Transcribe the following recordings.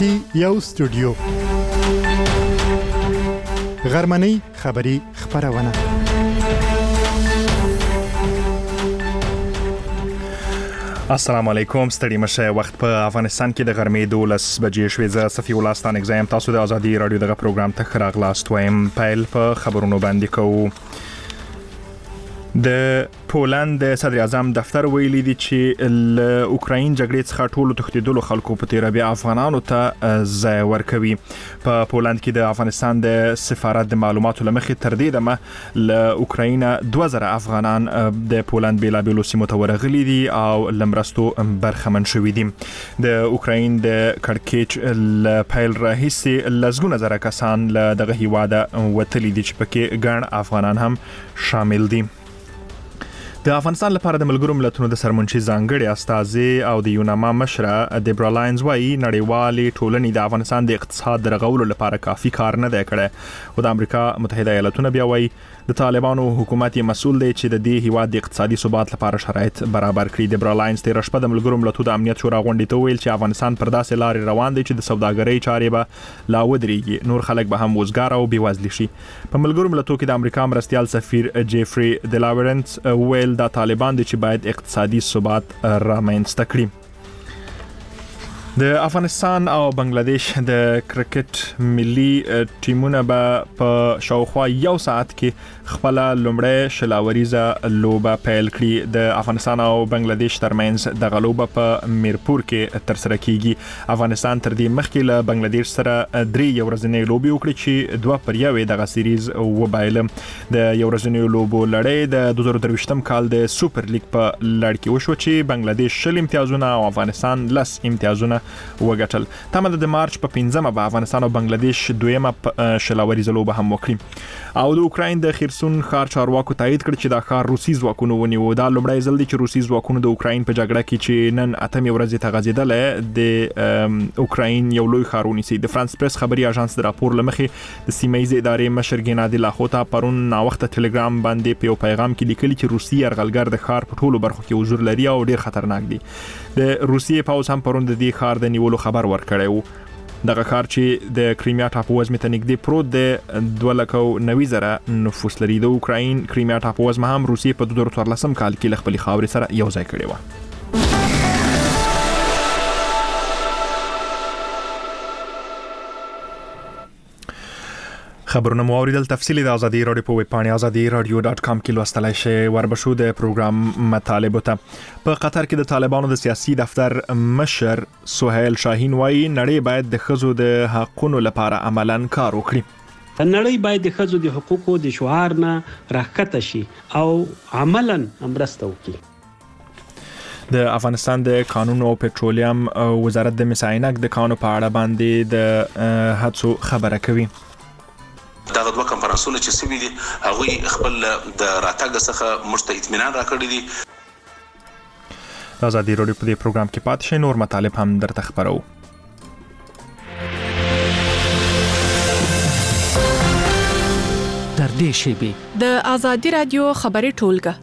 کې یو استودیو غرمنۍ خبری خبرونه السلام علیکم ستړي مشه وخت په افغانستان کې د غرمې 12 بجې شوې زه صفي الله ستان اگزایم تاسو د ازادي رادیو دغه پروګرام ته راغلاست وایم پیل په خبرونو باندې کوو د پولند د صدر اعظم دفتر ویلي دی چې ل اوکراین جګړې څخه ټولو تښتیدلو خلکو په تیر بیا افغانانو ته ځای ورکوي په پولند کې د افغانستان د سفارت د معلوماتو لمخې تر دې دمه ل اوکراین 2000 افغانان د پولند بیلابیلو سیمو ته ورغلي دي او لمرستو برخمن شوي دي د اوکراین د کړکېچ ل پیل راهیسي لزګونه زره کسان له دغه هیواده وتلي دي چې پکې ګڼ افغانان هم شامل دي د افغانستان لپاره د ملګرو ملتونو د سرمنشي ځانګړي استازي او د یوناما مشره دیبرا لاینز وايي نړیوالې ټولنې د افغانستان د اقتصاد درغولو لپاره کافي کار نه دی کړی او د امریکا متحده ایالاتونو بیا وايي د طالبانو حکومت مسؤل دی چې د دې هیواد د اقتصادي ثبات لپاره شرایط برابر کړي دیبرا لاینز تیر شپه د ملګرو ملتونو د امنیت شورا غونډې ته ویل چې افغانستان پر داسې لارې روان دی چې د سوداګرۍ چارې به لا ودرېږي نور خلک به هم وزګار او بېوزلي شي په ملګرو ملتونو کې د امریکا مرستیال سفیر جیفري دلاورنس ویل دا طالبان دي چې باید اقتصادي ثبات رامنځته کړي د افغانستان او بنگلاديش د کرکټ ملي ټیمونه به په شاوخوا یو ساعت کې خپل لومړی شلاوریزه لوبه پیل کړي د افغانستان او بنگلاديش ترمنځ د غلوبه په میرپور کې تر سره کیږي افغانستان تر دې مخکې له بنگلاديش سره 3 یو ورځنۍ لوبي وکړي چې 2-1 دغه سیریز وبایله د یو ورځنۍ لوبو لړۍ د 2023م کال د سوپر لیګ په لړ کې وشو چې بنگلاديش 0 امتیازونه او افغانستان 10 امتیازونه وګټل تمه د مارچ په 15مه به افغانستان او بنگلاديش دویمه شلاوریزه لوبه هم وکړي او د اوکراین د خرسون ښار چارواکو تایید کړ چې دا ښار روسي ځواکونو ونیو دا لومړی ځل دی چې روسي ځواکونو د اوکراین په جګړه کې چې نن 8 ورځې ته غځېدل د اوکراین یو لوی ښار ونیسي د فرانس پریس خبري اژانس د راپور لمخې د سیمایي ادارې مشر ګنادي لاخوتا پرون نا وخت ټلګرام باندې په یو پیغام کې لیکلي چې روسي يرغلګر د ښار په ټولو برخو کې حضور لري او ډیر خطرناک دي د روسي پاوز هم پرون د دې ښار د نیولو خبر ورکړی وو دغه ښار چې د کریمیا ټاپووزمې ته نږدې پروت د 290,000 نفوس لري د اوکراین کریمیا ټاپووزمه هم روسیې په 2014 کال کې له خپلې خاورې سره یو ځای کړې وه خبرونه مو اوریدل تفصیلی د ازادي رادیو په ویب پاڼې azadi.radio.com کې لوستلای شئ وربشو د پروګرام مطالب ته په قطر کې د طالبانو د سیاسي دفتر مشر سهیل شاهین وايي نړۍ باید د ښځو د حقوقو لپاره عملاً کار وکړي نړۍ باید د ښځو د حقوقو د شعار نه راښکته شي او عملاً مرسته وکړي د افغانستان د قانون او پټرولیم وزارت د مساینک د کانونو په اړه باندې د هڅو خبره کوي دا دوه کنفرانسونه چې سوي دي هغه خپل د راتګ څخه مشته اطمینان راکړی دي ازادي رادیو په دې پروګرام کې پاتې شئ نور مطالب هم درته خبرو در دې شیبه د ازادي رادیو خبري ټولګه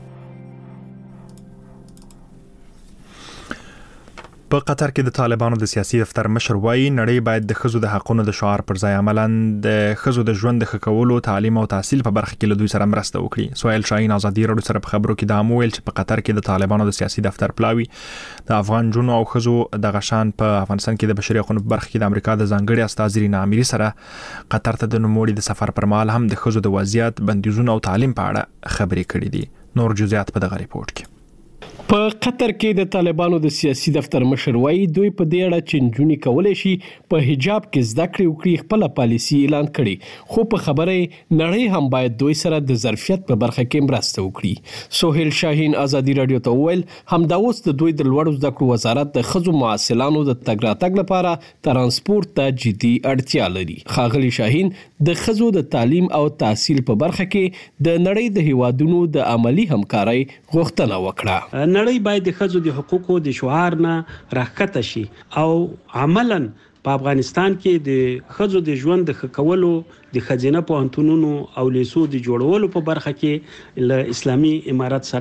په قطر کې د طالبانو د سیاسي دفتر مشر وايي نړۍ باید د ښځو د حقوقو د شعار پر ځای عملاً د ښځو د ژوند د ښه کولو تعلیم او تحصیل په برخه کې له دوی سره مرسته وکړي سهیل شاهین ازادي رادیو سره په خبرو کې دا ویل چې په قطر کې د طالبانو د سیاسي دفتر پلاوي د افغان جنو او ښځو د غشان په افغانستان کې د بشري حقوقو په برخه کې د امریکا د ځانګړي استاذ رینا اميري سره قطر ته د نوموړي د سفر پر مهال هم د ښځو د وضعیت بندیزونو او تعلیم په اړه خبرې کړې دي نور جزئیات په دغه ریپورت کې په قطر کې د طالبانو د سیاسي دفتر مشر وايي دوی په دې اړه چې نجونې کولای شي په حجاب کې زده کړې وکړي خپل پالیسي اعلان کړي خو په خبره نړۍ هم باید دوی سره د ظرفیت په برخه کې مرسته وکړي سهیل شاهین ازادي رادیو ته ویل همدا اوس د دوی د لوړو زده کړو وزارت د ښځو معاصلانو د تګ راتګ لپاره ترانسپورت ته جدي اړتیا لري ښاغلي شاهین د ښځو د تعلیم او تحصیل په برخه کې د نړۍ د هیوادونو د عملی همکارۍ غوښتنه وکړه نړۍ باید د ښځو د حقوقو د شعار نه راښکته شي او عملاً په افغانستان کې د ښځو د ژوند د ښه کولو د ښځینه پوهنتونونو او لیسو د جوړولو په برخه کې له اسلامي امارت سره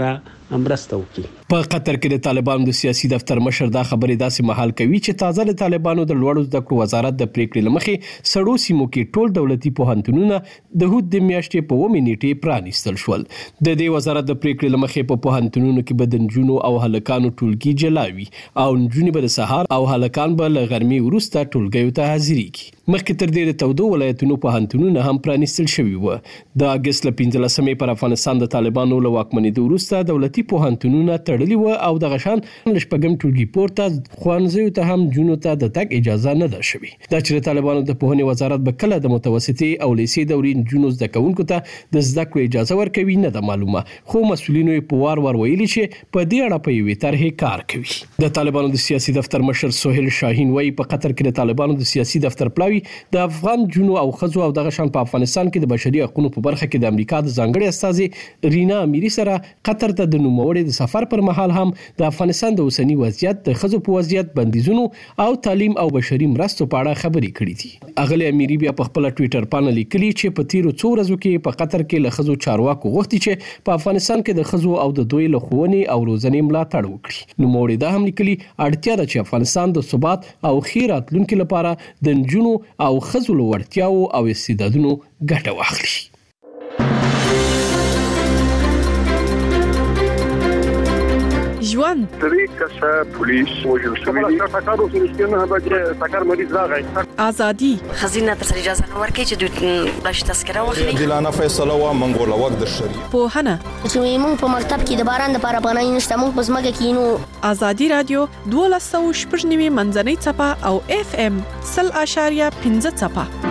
مرسته وکړي. په قطر کې د طالبانو د سیاسي دفتر مشر دا خبرې داسې مهال کوي چې تازه د طالبانو د لوړو زده کړو وزارت د پریکړې لمخې سړو سیمو کې ټول دولتي پوهنتونونه د هوت د میاشتې په 1 نیټه پرانیستل شول. د دې وزارت د پریکړې لمخې په پوهنتونونو کې به د نجونو او هلکانو ټولګي جلاوي او نجونې به د سهار او هلکان به له غرمې وروسته ټولګیو ته حاضرېږي. مخکې تر دې د تودو ولایتونو پوهنتونونه هم پرانیستل شوي وو. د اگست 15 پر افغانستان د طالبانو له واکمنېدو وروسته دولتي پوهنتونونه تړلي وو او د غشان لشپږم ټولګي پورته خوانځیو ته هم جنونو ته د تګ اجازه نه ده شوې. دا چې طالبانو د پوهنې وزارت به کله د متوسطې او لیسې دورې جنونو زده کوونکو ته د زده کړې اجازه ورکوي نه ده معلومه، خو مسؤلینو په وار ویلي چې په دې اړه په یوې طرحې کار کوي. د طالبانو د سیاسي دفتر مشر سهیل شاهین وايي په قطر کې د طالبانو د سیاسي دفتر پلاوي د افغان جنو او خزو او دغه شان په افغانستان کې د بشري حقوقو په برخه کې د امریکا د ځانګړي استاذ رینا امیری سره قطر ته د نوموړي د سفر پر مهال هم د افغانستان د اوسنی وضعیت، د خزو په وضعیت، بندیزونو او تعلیم او بشري مرستو په اړه خبرې کړې دي. اغلی امیری بیا په خپل ټوئیټر باندې لیکلي چې په تیرو څو ورځو کې په قطر کې له خزو چارواکو غوښتي چې په افغانستان کې د خزو او د دوی له ښوونې او روزنې ملاتړ وکړي. نوموړي دا هم لیکلي اړتیا ده چې افغانستان د ثبات او ښې راتلونکي لپاره د نجونو او خزو له وړتیاو او استعدادونو ګټه واخلي. ژوند طریقه پولیس وجل شوی سکارو سنشتنه به سکار مریض راغی ازادي خزینه تر اجازه نه ورکړي چې د تذکره واخلي. جلانه فیصله وا منګول وخت د شری پوهنه چې موږ په مکتب کې د باران لپاره پناه نشته، موږ په ځمکه کې نو. ازادي رادیو 12.9 منځنۍ چپه او FM 0.5 چپه.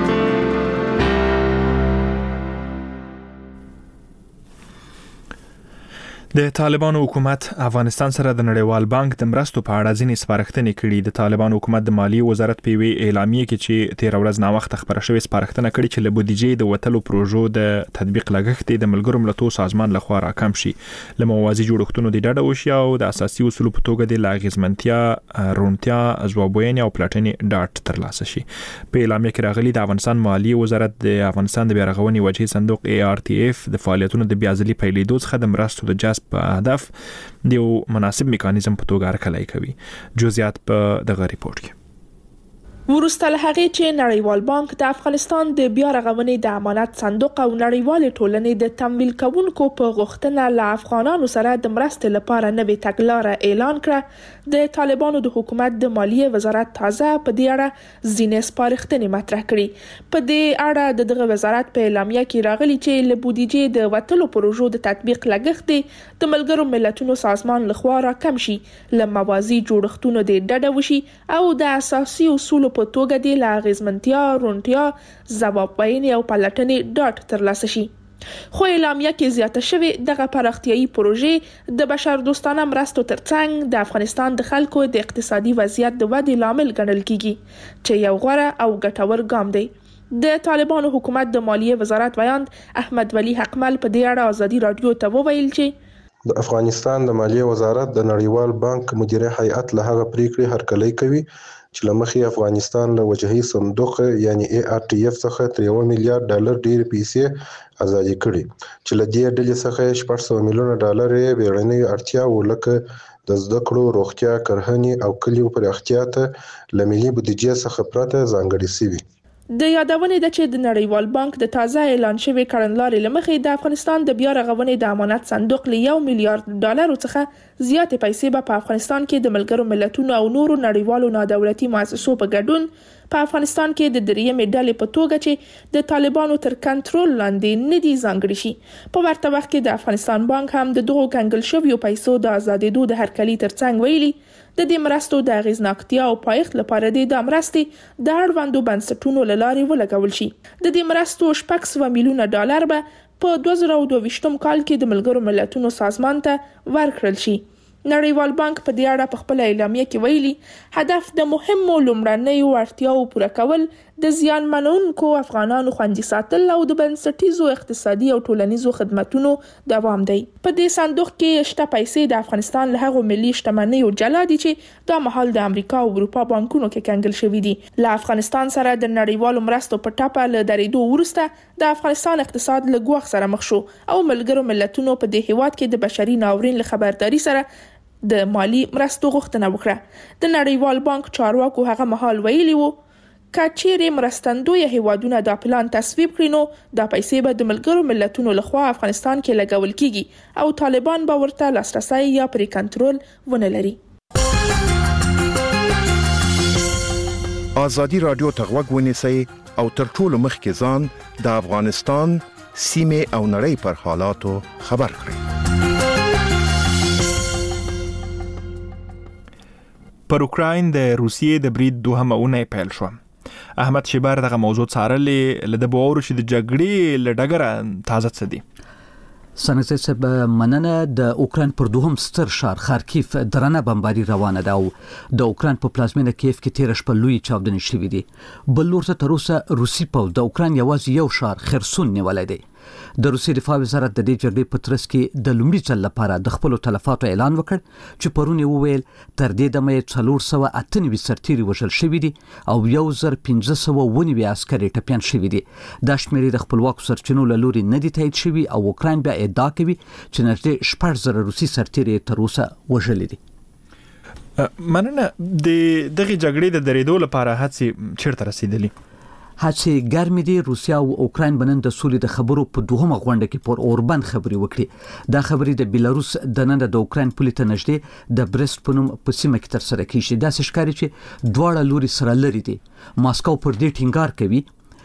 د طالبانو حکومت افغانستان سره د نړیوال بانک د مرستو په اړه ځینې سپارښتنې کړي. د طالبانو حکومت د مالیې وزارت په وی اعلامیه کې چې 13 ورځې نا وخت خبره شوې سپارښتنه کړې چې له بودیجې د وټلو پروژو د تطبیق لګښت د ملګرو ملتونو سازمان لخوا راکم شي، له موازي جوړښتونو د ډډه وشي او د اساسي اصولو په توګه د لاغزمنتیا، رونتیا، ځوابوینې او پلاټنې ډاټ ترلاسه شي. په اعلامیه کې راغلي د افغانستان مالیې وزارت د افغانستان د بیارغونې وجهي صندوق ARTF د فعالیتونو د بیازلي پیلېدو څخه د مرستو د جذب په هدف د یو مناسب میکانیزم په توګه هرکلی کوي. جزئیات په دغه ریپورت کې. وروسته له هغې چې نړیوال بانک د افغانستان د بیا رغونې د امانت صندوق او نړیوال ټولنې د تمویل کوونکو په غوښتنه له افغانانو سره د مرستې لپاره نوې تګلاره اعلان کړه، د طالبانو د حکومت د مالیې وزارت تازه په دې اړه ځینې سپارښتنې مطرح کړي. په دې اړه دغه وزارت په اعلامیه کې راغلي چې له بودیجې د وټلو پروژو د تطبیق لګښت د ملګرو ملتونو سازمان لخوا راکم شي، له موازي جوړښتونو د ډډه وشي او د اساسي اصولو په توګه د لاغزمنتیا، رونتیا، ځوابوینې او پلټنې ډاټ ترلاسه شي. خو اعلامیه کې زیاته شوی دغه پراختیايي پروژې د بشر دوستانه مرستو ترڅنګ د افغانستان د خلکو د اقتصادي وضعیت د ودې لامل ګڼل کیږي، چې یو غوره او ګټور ګام دی. د طالبانو حکومت د مالیې وزارت ویاند احمد ولی حقمل په دې اړه ازادي رادیو ته وویل چې د افغانستان د مالیې وزارت د نړیوال بانک مدیره هیئت له هغه پریکړې هرکلی کوي چې لمخې افغانستان له وجهي صندوق یعنی ARTF څخه $1 میلیارډ ډېر پیسې ازادي کړي، چې له دې ډلې څخه $600 میلیونه یې بیړنۍ اړتیاوو لکه د زده کړو، روغتیا، کرهنې او کلیو پراختیا ته له ملي بودیجې څخه پرته ځانګړې شوي. د یادونې ده چې د نړیوال بانک د تازه اعلان شوی کړنلارې لمخې د افغانستان د بیا رغونې د امانت صندوق له $1 میلیارډ څخه زیاتې پیسې به په افغانستان کې د ملګرو ملتونو او نورو نړیوالو نادولتي مؤسسو په ګډون په افغانستان کې د دریمې ډلې په توګه چې د طالبانو تر کنټرول لاندې نه دي ځانګړي شي. په ورته وخت کې د افغانستان بانک هم د دغو کنګل شویو پیسو د آزادېدو د هرکلي ترڅنګ ویلي د دې مرستو د اغیزناکتیا او پایښت لپاره د مرستې د اړوندو بنسټونو له لارې ولګول شي. د دې مرستو $600 میلیونه به په 2022 کال کې د ملګرو ملتونو سازمان ته ورکړل شي. نړیوال بانک په دې اړه په خپل اعلامیه کې ویلي هدف د مهمو لومړنیو اړتیاو پوره کول د زیان منونکو افغانانو خوندي ساتل او د بنسټیزو اقتصادي او ټولنیزو خدماتونو دوام دی. په دې صندوق کې شته پیسې د افغانستان له هغو ملي شتمنیو جلا دي چې دا مهال د امریکا او اروپا بانکونو کې کنګل شوي دي. له افغانستان سره د نړیوالو مرستو په ټاپه له درېدو وروسته د افغانستان اقتصاد له ګواښ سره مخ شو او ملګرو ملتونو په دې هیواد کې د بشري ناورین له خبرداري سره د مالی مرستو غوښتنه وکړه. د نړیوال بانک چارواکو هغه مهال ویلي وو کچېرې مرستندوی هیوادونه دا پلان تصویب کړي نو دا پیسې به د ملګرو ملتونو لخوا افغانستان کې لګول کیږي او طالبان به ورته لاسرسی یا پرې کنټرول ونه لري. آزادی رادیو ته غوږ ونیسئ او تر ټولو مخکې ځان د افغانستان سیمې او نړۍ پر حالاتو خبر کړئ. پر اوکراین د روسیې د برید دوهمه اونۍ پیل شوه. احمد شیبر دغه موضوع څارلې له د باور چې د جګړې له ډګره تازه څه دي. سنګزی صاحب مننه. د اوکراین پر دوهم ستر ښار خارکیف درنه بمباري روانه ده او د اوکراین په پلازمینه کیف کې تیر شپه لوی چاودنې شوې دي. بل لور ته تر اوسه روسي پوځ د اوکراین یوازې یو ښار خرسون نیولی دی. د روسي دفاع وزارت د دې جګړې په ترڅ کې د لومړي ځل لپاره د خپلو تلفاتو اعلان وکړ چې پرون یې وویل تر دې دمه 498 سرتیري وژل شوي دي او 1590 عسکر ټپیان شوي دي. دا شمیرې د خپلواکو سرچینو له لوري نه دي تایید شوي او اوکراین بیا ادعا کوي چې نږدې 1000 روسي سرتیري تر اوسه وژلي دي. مننه. د دغه جګړې د درېدو لپاره هڅې چیرته رسیدلي؟ هڅې ګرمې دي. روسیا او اوکراین بنن د سولې د خبرو په دوهمه غونډه کې پر اوربند خبرې وکړي. دا خبرې د بیلاروس د نن د اوکراین پولې ته نږدې د برست په نوم په سیمه کې تر سره کیږي. داسې ښکاري چې دواړه لوري سره لري دي. ماسکو پر دې ټینګار کوي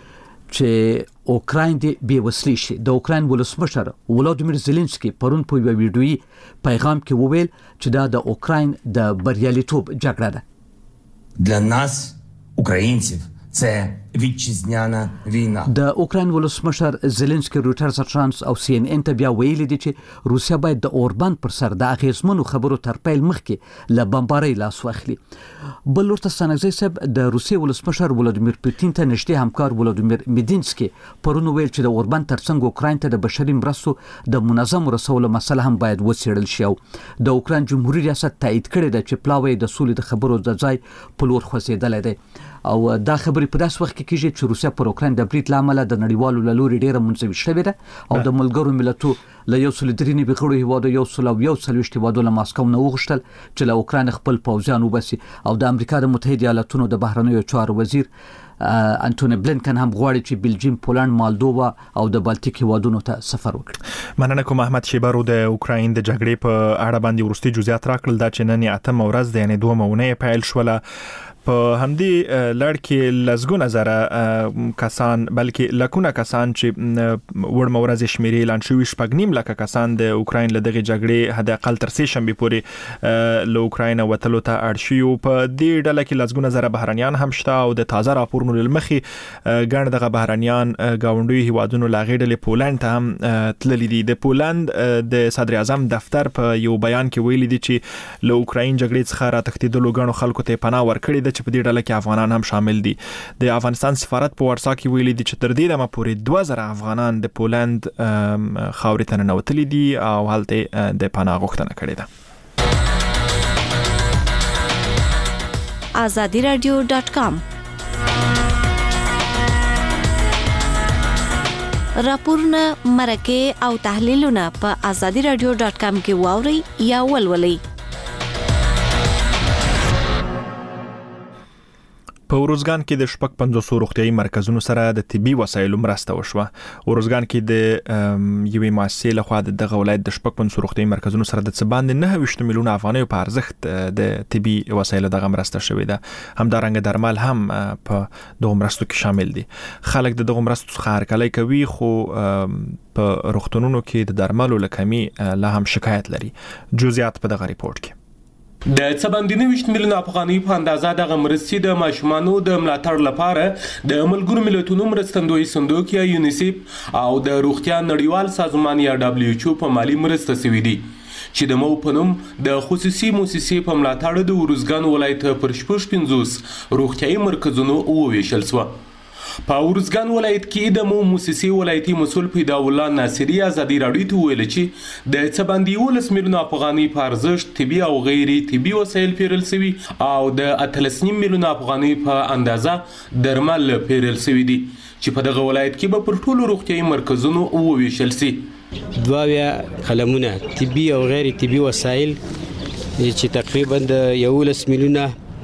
چې اوکراین دې بې وسلې شي. د اوکراین ولسمشر ولادیمیر زيلنسکي پرون په یو ویډیويي پیغام کې وویل چې دا د اوکراین د بریالیتوب جګړه ده. Для нас, українців, це ویچیزنیانه وینا. د اوکراین ولسمشر زيلنسکي روټرز اژانس او سی ان ان ته بیا ویلي دي چې روسیا باید د اوربند پر سر د اغیزمنو خبرو تر پیل مخکې له بمبارۍ لاس واخلي. بل ورته سنګزی صاحب د روسي ولسمشر ولادیمیر پوتین ته نږدې همکار ولادیمیر میدینسکي پرون ویل چې د اوربند ترڅنګ اوکراین ته د بشري مرستو د منظم رسولو مسله هم باید وڅېړل شي. او د اوکراین جمهوریت ریاست تایید کړی دی چې پلاوی د سولې د خبرو د ځای په لور خوځېدلی دی او دا خبرې په داس وخت کې کیږي چې روسیا پر اوکراین د برید لامل د نړیوالو له لوري ډیره منځوي شوې ده او د ملګرو ملتونو له 193 غړو هیوادو 140 هیوادو له ماسکو نه وغوښتل چې له اوکراین خپل پوځیان وباسي او د امریکا د متحده ایالاتونو د بهرنیو چارو وزیر انټونی بلینکن هم غواړي چې بلجیم، پولند، مالدووا او د بالټیک هیوادونو ته سفر وکړي. مننه کوم احمد شیبر د اوکراین د جګړې په اړه باندې ورستي جزئیات راکړل. دا چې نن 8 ورځ د یعنی 2 مونې پیل شوله. په همدې لړ کې لزګونه زره کسان بلکې لکونه کسان چې وړ مورز شمیرې اعلان شوی شپږنیم لکه کسان د اوکراین له دغه جګړې حد اقل تر سه شنبه پورې له اوکراین وتلو ته اړ شي. په دې ډله کې لزګونه زره بهرنیان هم شته او د تازه راپورونو لمخې ګڼ دغه بهرنیان گاونډي هیوادونو لا غېډلې پولند ته هم تللي دي. د پولند د صدر اعظم دفتر په یو بیان کې ویلي دي چې له اوکراین جګړې څخه را تښتېدلو ګڼو خلکو ته پناه ورکړې چې په دې ډله کې افغانان هم شامل دي. د افغانستان سفارت په ورسا کې ویلي دي چې تر دې دمه پورې 2000 افغانان د پولند خاورې ته ننوتلي دي او هلته د پناه غوښتنه کړې ده. azadiradio.com راپورونه، مرکې او تحلیلونه په azadiradio.com کې واورئ یا ولولئ. په ورزګان کې د 550 روغتيایي مرکزونو سره د طبي وسایلو مرسته وشوه. ورزګان کې د یوې مؤسسې لخوا دغه ولایت د 550 روغتيایي مرکزونو سره د څه باندې 9 میلیونه افغانۍ په ارزښت د طبي وسایلو دغه مرسته شوې ده. همدارنګه درمل هم په دغه مرستو کې شامل دي. خلک د دغه مرستو څخه هرکلی کوي خو په روغتونونو کې د درملو لکمي لا هم شکایت لري. جزئیات په دغه ریپورت کې د 29 میلیون افغانۍ په اندازه دغه مرستې د ماشومانو د ملاتړ لپاره د ملګرو ملتونو مرستندوی صندوق یا یونیسف او د روغتیا نړیوال سازمان یا WHO په مالی مرسته سوي دي چې د مو په نوم د خصوصي مؤسسې په ملاتړ د ورزګان ولایت پر 55 روغتیایي مرکزونو وویشل شو. په ورزګان ولایت کې د موسسې ولایتي مسول پیدا الله ناصری ازادي راډیو ته ویل چې د څبندي 19 میلیونه افغاني په ارزښت طبي او غیر طبي وسایل پیرل شوي او د 13 میلیونه افغاني په اندازه درمل پیرل شوي دي چې په دغه ولایت کې به پر ټولو روغتیايي مرکزونو وویشل شي. 2 قلمونه طبي او غیر طبي وسایل چې تقریبا د 11 میلیونه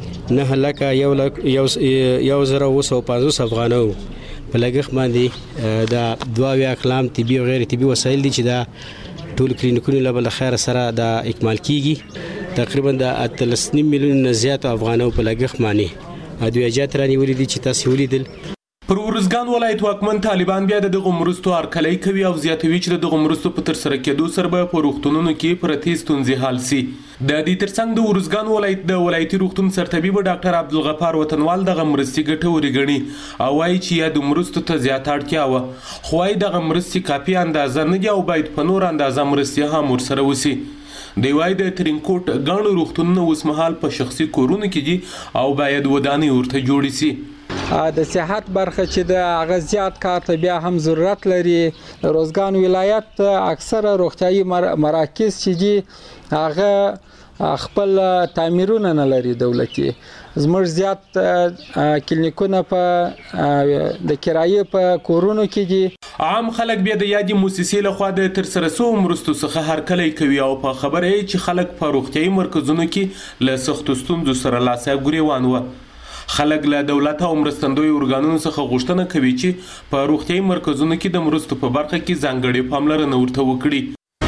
9,150 افغانو په لګښت باندې دا 2 اقلام طبي او غیر طبي وسایل دي چې دا ټول کلینیکونو له بل خیر سره دا اکمال کیږي. تقریبا د 13 میلیونه زیات افغانو په لګښت باندې ادویجات رانیولې دي چې تاسو ولیدل. پر ورزګان ولایت واکمن طالبان بیا دغه مرستو هرکلی کوي او زیاتوي چې دغه مرستو په تر سره کېدو سره به په روغتونونو کې پرتې ستونزې حل شي. د دې ترڅنګ د ورزګان ولایت د ولایتي روغتون سرطبیب ډاکټر عبدالغفار وطنوال دغه مرستې ګټورې ګڼي او وایي چې یا د مرستو ته زیات اړتیا وه خو وايي دغه مرستې کافي اندازه نه دي او باید په نور اندازه مرستې هم ورسره وشي. دی وايي د ترینکوټ ګڼو روغتونونه اوس مهال په شخصي کورونو کې دي او باید ودانۍ ورته جوړې شي. د صحت برخه چې د غزيات کار ته بیا هم ضرورت لري. روزګان ولایت اکثره روغتيایي مراکز چې دي هغه خپل تعمیرونه نه لري دولتي. زموږ زیات کلینیکونه په د کرایې په کورونو کې دي. عام خلک بیا د یادې موسسې لخوا د تر سره سو مرستو څخه هرکلی کوي او په خبره چې خلک په روغتيایي مرکزونو کې له سختو ستونزو سره لاس ګریوان و. خلک له دولت او مرستندوی ارګانونو څخه غوښتنه کوي چې په روغتيایي مرکزونو کې د مرستو په برخه کې ځانګړې پاملرنه ورته وکړي.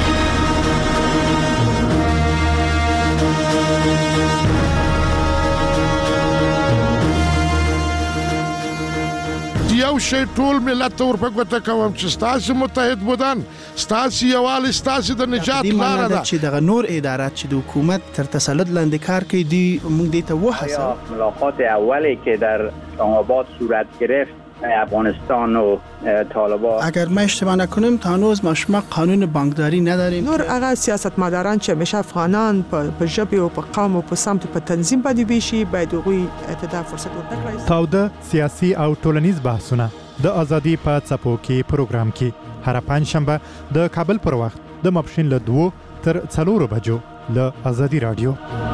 یو شی ټول ملت ته ورپګوته کوم چې ستاسو متحد بودن ستاسو یوالي ستاسو د نجات لاره ده چې دغه نور ادارات چې د حکومت تر تسلط لاندې کار کوي دی موږ دې ته وحسه. ملاقات اولی که در آباد صورت گرفت افغانستان و طالبان اگر ما اشتباه نکنیم تا هنوز ما شما قانون بانکداری نداریم. نور هغه سیاستمداران چې همیشه افغانان په ژبه او په قوم او په سمت په تنظیم باندې ویشي باید هغوی ته فرصت ورکړي. تاوده سیاسي او ټولنیز بحثونه د ازادي په څپو کې پروګرام کې هر پنځشنبه د کابل پر وخت د ماپښین له 2 تر 4 بجو له ازادي رادیو.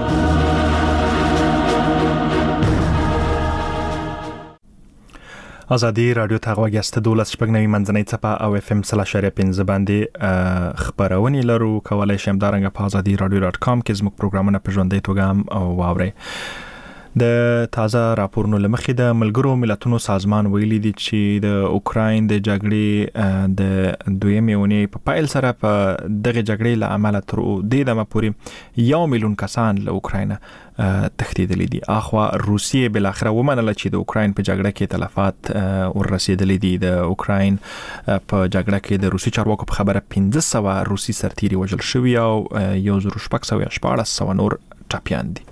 ازادي رادیو ته غوږیاست 12 منځنۍ څپه او FM 3.5 باندې خبرونه لرو. کولای شئ همدارنګه په azadiradio.com کې زموږ پروګرامونه په ژوندۍ توګه هم واورئ. د تازه راپورونو لمخې د ملګرو ملتونو سازمان ویلي دي چې د اوکراین د جګړې د دویمې اونۍ په پایل سره په دغه جګړې له امله تر دې دمه پورې 1 میلیون کسان له اوکراین تښتېدلي دي. اخوا روسیې بل اخر ومنله چې د اوکراین په جګړه کې تلفات ورسېدلي دي. د اوکراین په جګړه کې د روسي چارواکو په خبره 1500 روسي سرتیري وژل شوي او 1614 نور ټپیان دي.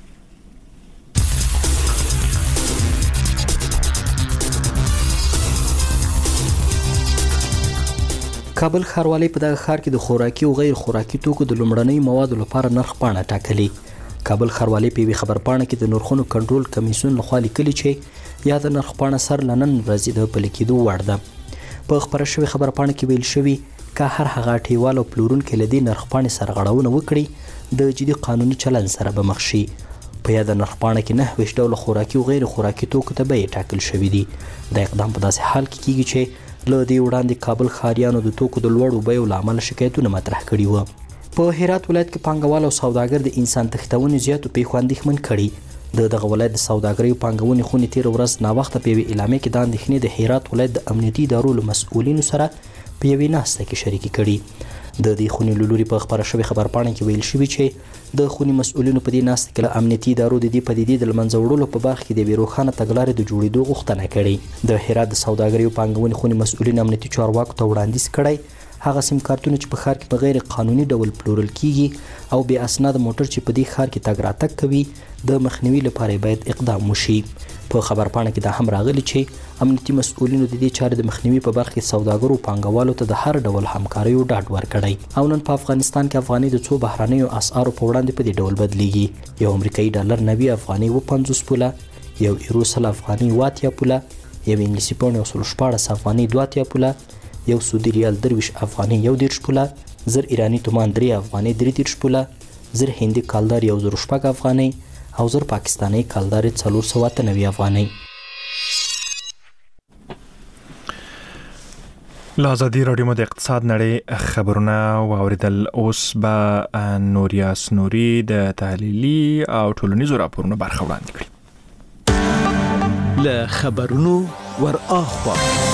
کابل ښاروالۍ په دغه ښار کې د خوراکي او غیر خوراکي توکو د لومړنۍ موادو لپاره نرخ پاڼه ټاکلې. کابل ښاروالۍ په وی خبر پاڼه کې د نرخونو کنټرول کمیسیون لخوا لیکلي چې یا د نرخ پاڼه سر لنن ورځې د پلي کېدو وړ ده. په خبره شوی خبر پاڼه کې ویل شوی که هر هغه ټیوال او پلورونکي له دې نرخ پاڼې سرغړونه وکړي د جدي قانوني چلن سره به مخ شي. په یاد نرخ پاڼه کې 9 ډول خوراکي او غیر خوراکي توکو ته بیې ټاکل شوې دي. دا اقدام په داسې حال کې کیږي چې له دې وړاندې کابل ښاریانو د توکو د لوړو بیو له امله شکایتونه مطرح کړي وو. په هرات ولایت کې پانګوال او سوداګر د انسان تښتونې زیاتو پیښو اندېښمن کړي. دغه ولایت د سوداګرۍ پانګونې خونې تیر ورځ ناوخته په یوې اعلامیه کې د اندېښنې د هرات ولایت د امنیتي ادارو له مسؤلینو سره په یوې ناسته کې شریکې کړي. د دې خونې له لوري په خبره شوې خبرپاڼه کې ویل شوي چې د خونې مسؤلینو په دې ناسته کې له امنیتي ادارو د دې پدیدې د منځه وړلو په برخه کې د یوې روښانه تګلارې د جوړېدو غوښتنه کړې. د هرات د سوداګرۍ او پانګونې خونې مسؤلین امنیتي چارواکو ته وړاندیز کړی هغه سیم کارتونه چې په ښار کې په غیر قانوني ډول پلورل کیږي او بې اسناد موټر چې په دې ښار کې تګ راتګ کوي د مخنیوي لپاره باید اقدام وشي. په خبرپاڼه کې دا هم راغلی چې امنیتي مسؤلینو د دې چارې د مخنیوي په برخه کې سوداګرو او پانګوالو ته د هر ډول همکاریو ډاډ ورکړی. او نن په افغانستان کې افغاني د څو بهرنیو اسعارو په وړاندې په دې ډول بدلیږي. یو امریکایي ډالر 90 افغاني و 50 پوله، یو یورو 100 افغاني و 80 پوله، یو انګلیسي پاونډ 114 افغاني 2 پوله، یو سعودي ریال 23 افغاني 1 پوله، 1000 ایرانی تومان 3 افغاني 3 پوله، 1000 هندي کالدار 1006 افغاني او 1000 پاکستاني کالدار 498 افغاني. لازادي رادیو د اقتصاد نړۍ خبرونه واوریدل. اوس به نوریاس نوري د تحلیلي او ټولنیزو راپورونو برخه وړاندې کړي. له خبرونو ور اخوا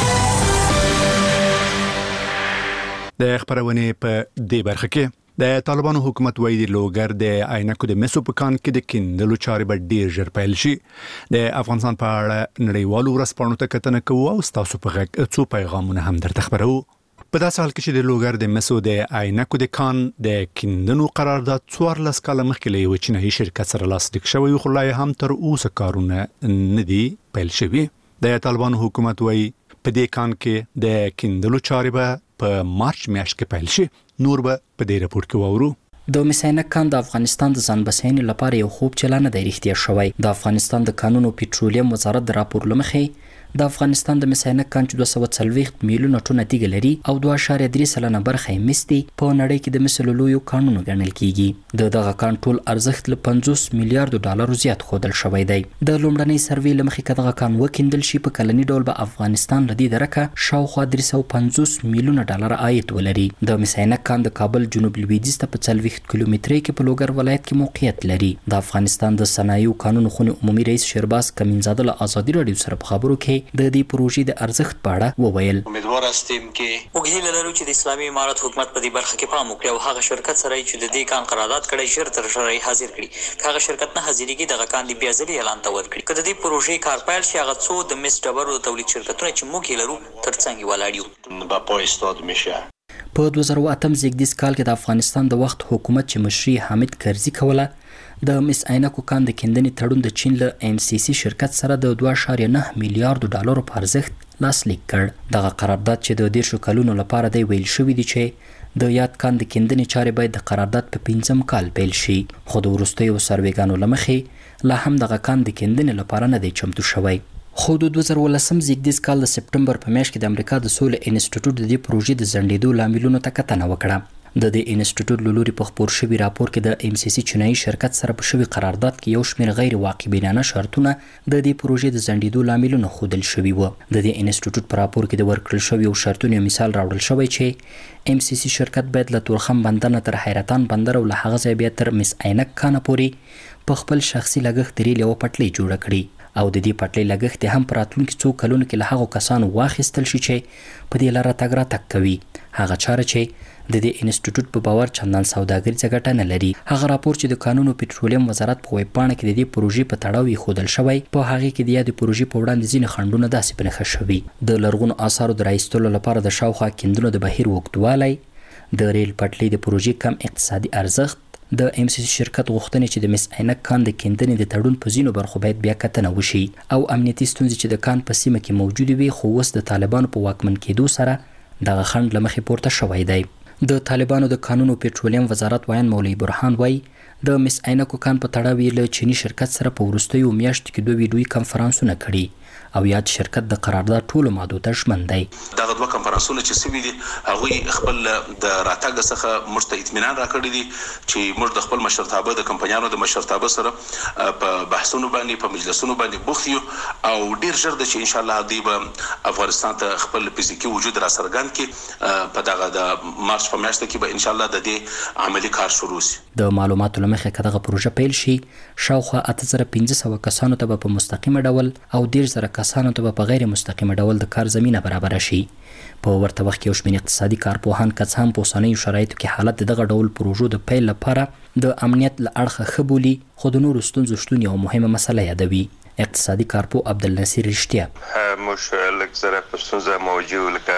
د خبرونه په دې برخه کې د طالبانو حکومت وایي د لوګر د عینکو د مسو په کان کې د کیندلو چارې به ډیر ژر پیل شي. د افغانستان په اړه نړیوالو ورځپاڼو ته کتنه کوو او ستاسو په غږ څو پیغامونه هم درته خبرو. په داسې حال کې چې د لوګر د مسو د عینکو د کان د کیندنو قرارداد 14 کاله مخکې له یو چینایي شرکت سره لاسلیک شوی خو لا هم تر اوسه کارونه نه دي پیل شوي. د طالبانو حکومت وایي په دې کان کې د کیندلو چارې به په مارچ میاشت کې پیل شي. نور به په دې راپور کې وورو. د مسینک کان د افغانستان د ځان بسیاینې لپاره یو خوب چلانه دی رښتیا شوی. د افغانستان د کانونو پېټرولیم وزارت د راپور لمخې د افغانستان د مسینک کان چې 240 میلیونه ټنه تیږه لري او 2.3% برخه یې مس دي په نړۍ کې د مسلو لویو کانونو ګڼل کیږي. دغه کان ټول ارزښت له 50 میلیارډ ډالرو زیات خودل شوی دی. د لومړنۍ سروې لمخې کدغه کان وکیندل شي په کلنی ډول به افغانستان لدی درکه شاوخوا 350 میلیونه ډالر عاید ولري. د مسینک کان د کابل جنوب لویدیځ ته په 40 کیلومترۍ کې په لوګر ولایت کې موقعیت لري. د افغانستان د صنایعو قانون خونې عمومي رئیس شهرباز کمینزاده له آزادي رادیو سره په خبرو کې د دې پروژې د ارزښت په اړه وویل. امیدوار استیم کې وګړي لرو چې د اسلامي امارت حکومت په دې برخه کې پام وکړي او هغه شرکت سره چې د دې کان قرارداد کړی ژر تر ژره حاضر کړي. هغه شرکت نه حاضرېږي دغه کان دی بیا ځلې اعلان ته ورکړي. کله دې پروژې کار پیل شي هغه څو د مس ډبرو تولید شرکتونه چې موږ لرو ترڅنګ ولاړیو به پوهستاد میشه. په 2008 زیږدیز کال کې د افغانستان د وخت حکومت چې مشري حامد کرزي کوله د مس عینکو کان د کیندنې تړون د چین له MCC شرکت سره د 2.9 میلیارډ ډالرو په ارزښت لاسلیک کړ. دغه قرارداد چې د 10 کلونو لپاره دی ویل شوی دی چې د یاد کان د کیندنې چارې باید د قرارداد په 5م کال پیل شي. خو د وروستیو سروېګانو لمخې لا هم دغه کان د کیندنې لپاره نه دی چمتو شوی. خو د 2018 زیږدیز کال د سپټمبر په میاشت کې د امریکا د سولې انسټیټیوټ د دې پروژې د ځنډېدو لاملونو ته کتنه وکړه. د دې انسټیټیوټ له لوري په خپور شوي راپور کې د MCC چینایي شرکت سره په شوي قرارداد کې یو شمېر غیر واقعبینانه شرطونه د دې پروژې د ځنډېدو لاملونه ښودل شوي وو. د دې انسټیټیوټ په راپور کې د ورکړل شویو شرطونو مثال راوړل شوی چې MCC شرکت باید له تورخم بندر نه تر حیرتان بندر او له هغه ځای بیا تر مس عینک کانه پورې په خپل شخصي لګښت ریل یوه پټلۍ جوړه کړي او د دې پټلۍ لګښت هم په راتلونکي څو کلونو کې له هغو کسانو واخیستل شي چې په دې لاره تګ راتګ کوي. هغه چاره چې د دې انسټیټیوټ په باور چندان سوداګریزه ګټه نه لري. هغه راپور چې د قانون او پېټرولیم وزارت په ویب پاڼه کې د دې پروژې په تړاو ایښودل شوی په هغې کې د یادې پروژې په وړاندې ځینې خنډونه داسې په نښه شوي. د لرغونو آثارو د رایستلو لپاره د شاوخوا کیندنو د بهیر اوږدوالی، د ریل پټلۍ د پروژې کم اقتصادي ارزښت، د MCC شرکت غوښتنې چې د مس عینک کان د کیندنې د تړون په ځینو برخو باید بیا کتنه وشي او امنیتي ستونزې چې د کان په سیمه کې موجودې وي خو اوس د طالبانو په واکمن کېدو سره دغه خنډ له مخې پورته شوی دی. د طالبانو د قانون او پېټرولیم وزارت وایي مولوي برهان وایي د مس عینکو کان په تړاو یې له چیني شرکت سره په وروستیو میاشتو کې 2 ویډیویي کنفرانسونه کړي او یاد شرکت د قرارداد ټولو مادو ته ژمن دی. دغه 2 کنفرانسونه چې سوي دي هغوی خپل د راتګ څخه موږ ته اطمینان راکړی دي چې موږ د خپل مشرتابه د کمپنیانو د مشرتابه سره په بحثونو باندې په مجلسونو باندې بوخت یو او ډیر ژر د چې ان شاء الله دوی به افغانستان ته خپل فزیکي وجود را څرګند کړي. په دغه د مارچ په میاشت کې به ان شاء الله د دې عملی کار شروع شي. د معلوماتو له مخې که دغه پروژه پیل شي شاوخوا 8500 کسانو ته به په مستقیمه ډول او 10000 کسانو ته به په غیر مستقیمه ډول د کار زمینه برابره شي. په ورته وخت کې یو شمېر اقتصادي کارپوهان که څه هم په اوسنیو شرایطو کې حالت د دغه ډول پروژو د پیل لپاره د امنیت له اړخه ښه بولي خو د نورو ستونزو شتون یوه مهمه مسله یادوي. اقتصادي کارپوه عبدالنصیر رښتیا موږ لږ ذره په ستونزه موجود لکه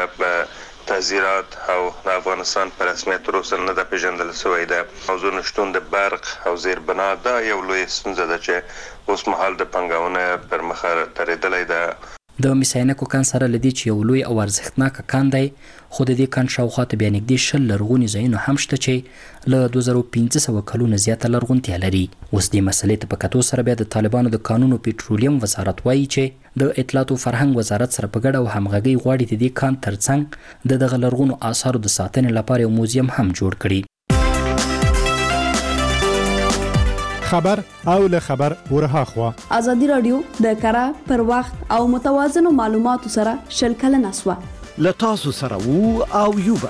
تعزیرات او د افغانستان په رسمیت تر اوسه نه ده پېژندل شوی ده. موضوع نشتون د برق او زیربنا دا یو لوی ستونزه ده چې اوس مهال د پانګونه پر مخه تړېدلی ده. د میساینکو کان سره لدی چې یو لوی او ارزښتناک کان دی، خو د دې کان شاوخوا ته بیا نږدې 10 لرغوني ځایونه هم شته چې له 2500 کلونو زیاته لرغونتیا لري. اوس دې مسلې ته په کتو سره بیا د طالبانو د قانون او پېټرولیم وزارت وایي چې د اطلاعات او فرهنګ وزارت سره په ګډه او همغږي غواړي د دې کان ترڅنګ د دغه لرغونو آثارو د ساتنې لپاره یو موزیم هم جوړ کړي. خبر او له خبر ورها خوا ازادي رادیو د کره پر وخت او متوازن معلوماتو سره شلکل نسوه ل تاسو سره وو او یوبا.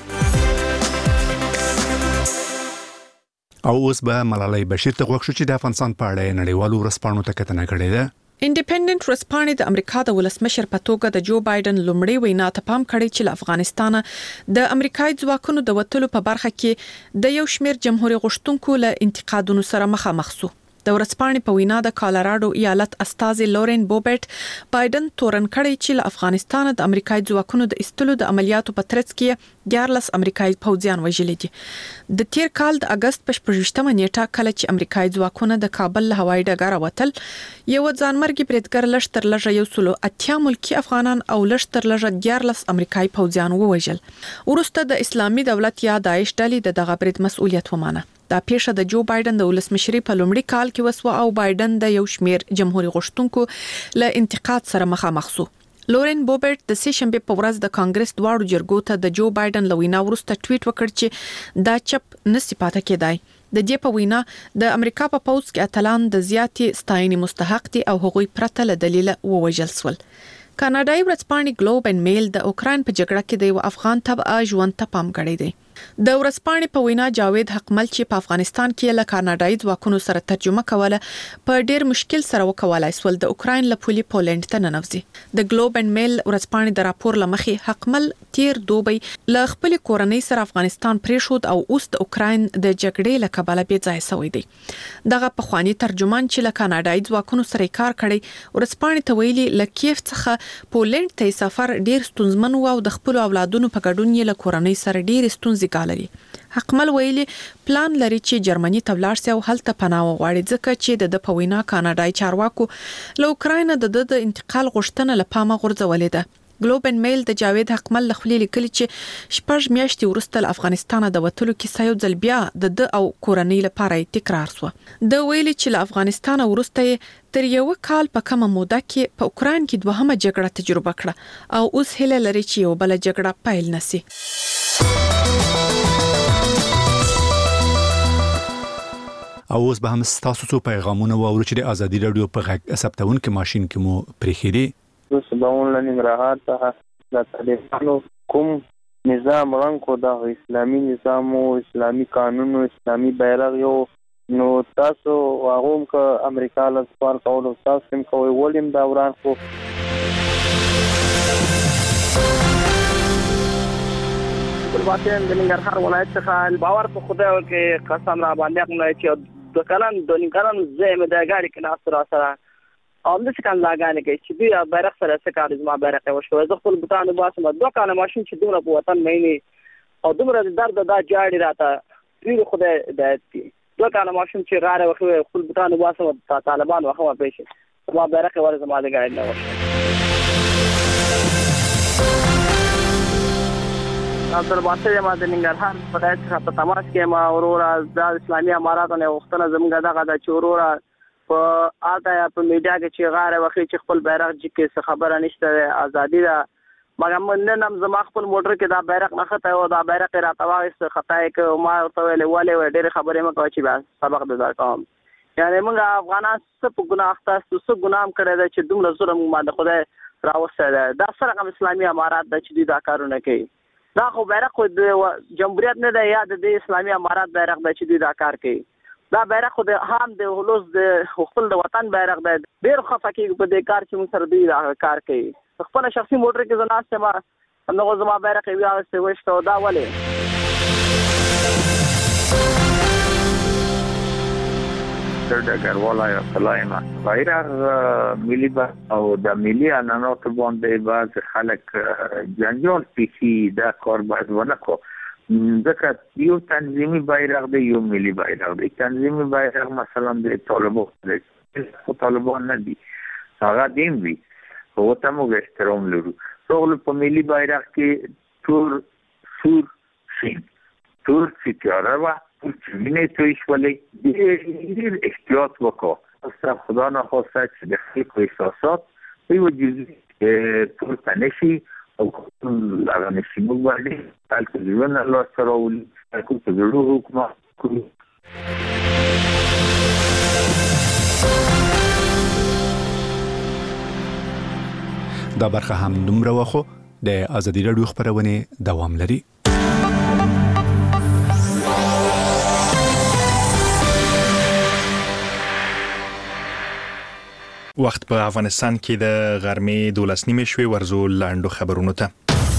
او اوس به ملالۍ بشیر ته غوښتل چې د افغانستان په اړه نړیوالو ورسپانو ته کتنه کړې ده. انډیپندنت ورسپانې د امریکا د ولسمشر په توګه د جو بایدن لومړی وینا ته پام کړی چې له افغانستان د امریکایي ځواکونو د وټلو په برخه کې د یو شمېر جمهوریت غوښتونکو له انتقادونو سره مخامخ شو. د ورسپانې په وینا د کالراډو ایالت استاذ لورن بوبټ بایدن تورن کړی چې له افغانستان د امریکایي ځواکونو د استلو د عملیاتو په ترڅ کې 14 امریکایي پوځیان وژل دي. د تیر کال د اگست په 18 نیټه کله چې امریکایي ځواکونه د کابل له هوایي ډګر وتل، یو ځانمرګي بریدګر لشتر لږه یو سلو اتیا ملکی افغانان او لشتر لږه 14 امریکایي پوځیان ووژل. وروسته د اسلامي دولت یا داعش ډلې د دغه برید مسؤلیت ومانه. دا پیښه د جو بایدن د ولسمشري په لومړي کال کې وسوه او بایدن د یو شمېر جمهوریت غوښتونکو له انتقاد سره مخامخ شو. لورن بوبټ د سې شنبه په ورځ د کانګرس دواړو جرګو ته د جو بایدن لوینا ورسته ټویټ وکړ چې دا چپ نسی پاتې کېدای. د دې په وینا د امریکا په پوځ کې اتلان د زیاتې ستاینې مستحق دي او هغوی پرته له دلیل ووژل شول. کاناډایي ورځپاڼې ګلوب اینډ میل د اوکراین په جګړه کې د یو افغان تبعه ژوند ته پام کړی دی. د ورځپاڼې په وینا جاوید حقمل چې په افغانستان کې له کاناډایي ځواکونو سره ترجمه کوله په ډیر مشکل سره وکولای سول د اوکراین له پولي پولند ته ننوځي. د ګلوب اینډ میل ورځپاڼې د راپور لمخې حقمل تیر دوبي له خپل کورنۍ سره افغانستان پریښود او اوس د اوکراین د جګړې له کبله بې ځای شوی دی. دغه پخوانی ترجمان چې له کاناډایي ځواکونو سره کار کړی ورځپاڼې ته ویلي له کیف څخه پولند ته سفر ډیر ستونزمن و او د خپل اولادونو په ګډون یې له کورنۍ سره ډیر ستونزې ګالري. حقمل ویلي پلان لري چې جرمني ته ولاړ شي او هلته پناه وغواړي ځکه چې د پوینا کاناډایي چارواکو له اوکراین د انتقال غوښتنه له پامه غورځولې ده. ګلوب اینډ میل د جاوید حقمل له خپل لیکلي چې 6 میاشتې وروسته له افغانستان د وټلو کیسه یو ځل بیا د او کورنۍ لپاره تکرار شو. د ویلي چې له افغانستان وروسته تر یو کال په کومه موده کې په اوکراین کې دوهمه جګړه تجربه کړه او اوس هیله لري چې یو بل جګړه پیل نشي. او اوس به هم ستاسو څو پیغامونه واورو چې د ازادي رادیو په غږ ثبتونکو ماشين کې مو پریخيري. سباون لنګرهار ته د طالبانو کوم نظام رنګ کو د اسلامي نظام او اسلامي قانون او اسلامي بیرغ یو نو تاسو هغه ک امریکا له سپار کول تاسو هم کوي ولیم دا وران کو بلواتین د ننګرهار ولایت څخه باور په خدای او کې قسم را باندې کوم چې د کلن د ننګرهار زموږ د ګاډي کې ناس سره او د څنګه لاګانې کې چې دوی بیرغ سره سکار زما بیرغ وشو زه خپل بوتانو باسم دوه کاله ماشين چې دومره په وطن مې او دومره درد دا جاړي راته دوی خدای د دوه کاله ماشين چې غاره وخو خپل بوتانو باسم طالبان وخو پېښه زما بیرغ ور زما د ګاډي نه وشو. عبد الباسط ما د ننګرهار په دای څخه په تماس کې ما اورورا د اسلامي اماراتو نه وختونه زموږ دغه د چورورا په آتا یا په میډیا کې چې غاره وخی چې خپل بیرغ جکه څه خبره نشته ازادي ده مګر نن هم زما خپل موټر کې دا بیرغ نه خطا او دا بیرغ راتواغه خطا کې ما ورته ویلې ډېر خبرې مکو چې بیا سبق د ځکام یعنی موږ افغانان څه په ګناه اخته څه ګناه کړی دا چې دومره ظلم باندې خدای راوستل دا سره اسلامي امارات د چې دا کارونه کوي دا خو بیرغ د جمهوریت نه دی یا د اسلامي امارات بیرغ د چې دا کار کوي دا بیرغ خو د هام د هلوز د خپل د وطن بیرغ د ډیر خفقي په دې کار چې موږ سره دی کار کوي خپل شخصي موټر کې زناسته ما نو زما بیرغ یې واسه وشته دا ولې د ګروالا سلایما بیرغ ملي او د ملي انانوت باندې باز خلک جنجال پیسي دا کار باید ونکو ځکه یو تنظیمي بیرغ دی یو ملي بیرغ دی. تنظیمي بیرغ مثلا د طالبان نه دي هغه دین وي په وته موږ احترام لرو. څوغل په ملي بیرغ کې تور سور شین تور چې تیاره وه چې وینې توی شولې ډېر احتیاط وکړو. اصلا خدا نخواسته چې د خلکو احساسات په یوه جزء پورته نشي او هغه نشي موږ باندې خلکو ژوند الله سره راولي خلکو په زړه حکومت کوي. دا برخه هم دومره وخو د ازادي راډیو خبرونه دوام لري. وخت په افغانستان کې د غرمې 12 شوي ورزو لاندو خبرونو ته.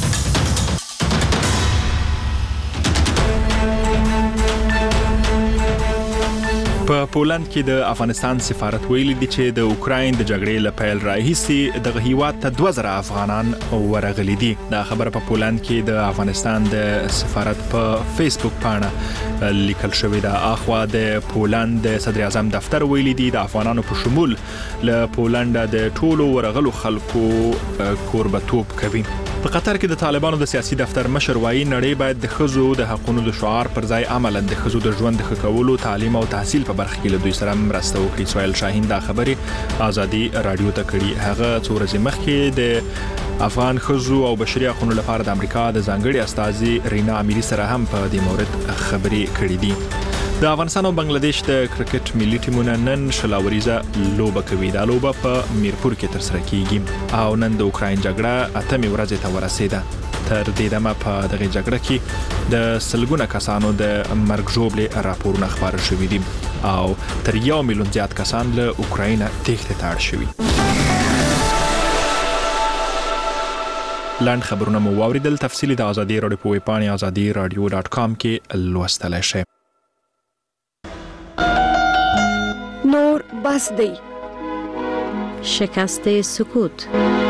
په پولند کې د افغانستان سفارت ویلي دی چې د اوکراین د جګړې له پیل راهیسې د هیواد ته 2000 افغانان ورغلي دي. دا خبره په پولند کې د افغانستان د سفارت په فیسبوک پاڼه لیکل شوې ده. اخوا د پولند د صدر اعظم دفتر ویلي دی د افغانانو په شمول له پولند د ټولو ورغلو خلکو کوربتوب کوي. په قطر کې د طالبانو د سیاسي دفتر مشر وايي نړۍ باید د خزو د حقوقو د شعار پر ځای عملاً د خزو د ژوند د ښه کولو، تعلیم او تحصیل په برخه کې له دوی سره مرسته وکړي. سویل شاهین دا خبرې ازادي رادیو ته کړي. هغه څو ورځې مخکې د افغان خزو او بشري حقوقو لپاره د امریکا د ځانګړي استازي رینا امیری سره هم په دې مورد خبرې کړې دي. د افغانستان او بنگلاديش د کرکټ ملي ټیمونه نن شلاوریزه لوبه کوي. دا لوبه په میرپور کې ترسره کیږي او نن د اوکراین جګړه اتمې ورځې ته ورسېده. تر دې دمه په دغه جګړه کې د سلګونه کسانو د مرګ ژوبلې راپورونه خبر شوي دي او تر 1 میلیون زیات کسان له اوکراین تېښتې ته اړ شوي. لاند خبرونه مو واوریدل. تفصیلی د ازادي رادیو په ویب پاڼه azadi.radio.com کې لوستلی شئ. نور بس دی. شکست سکوت.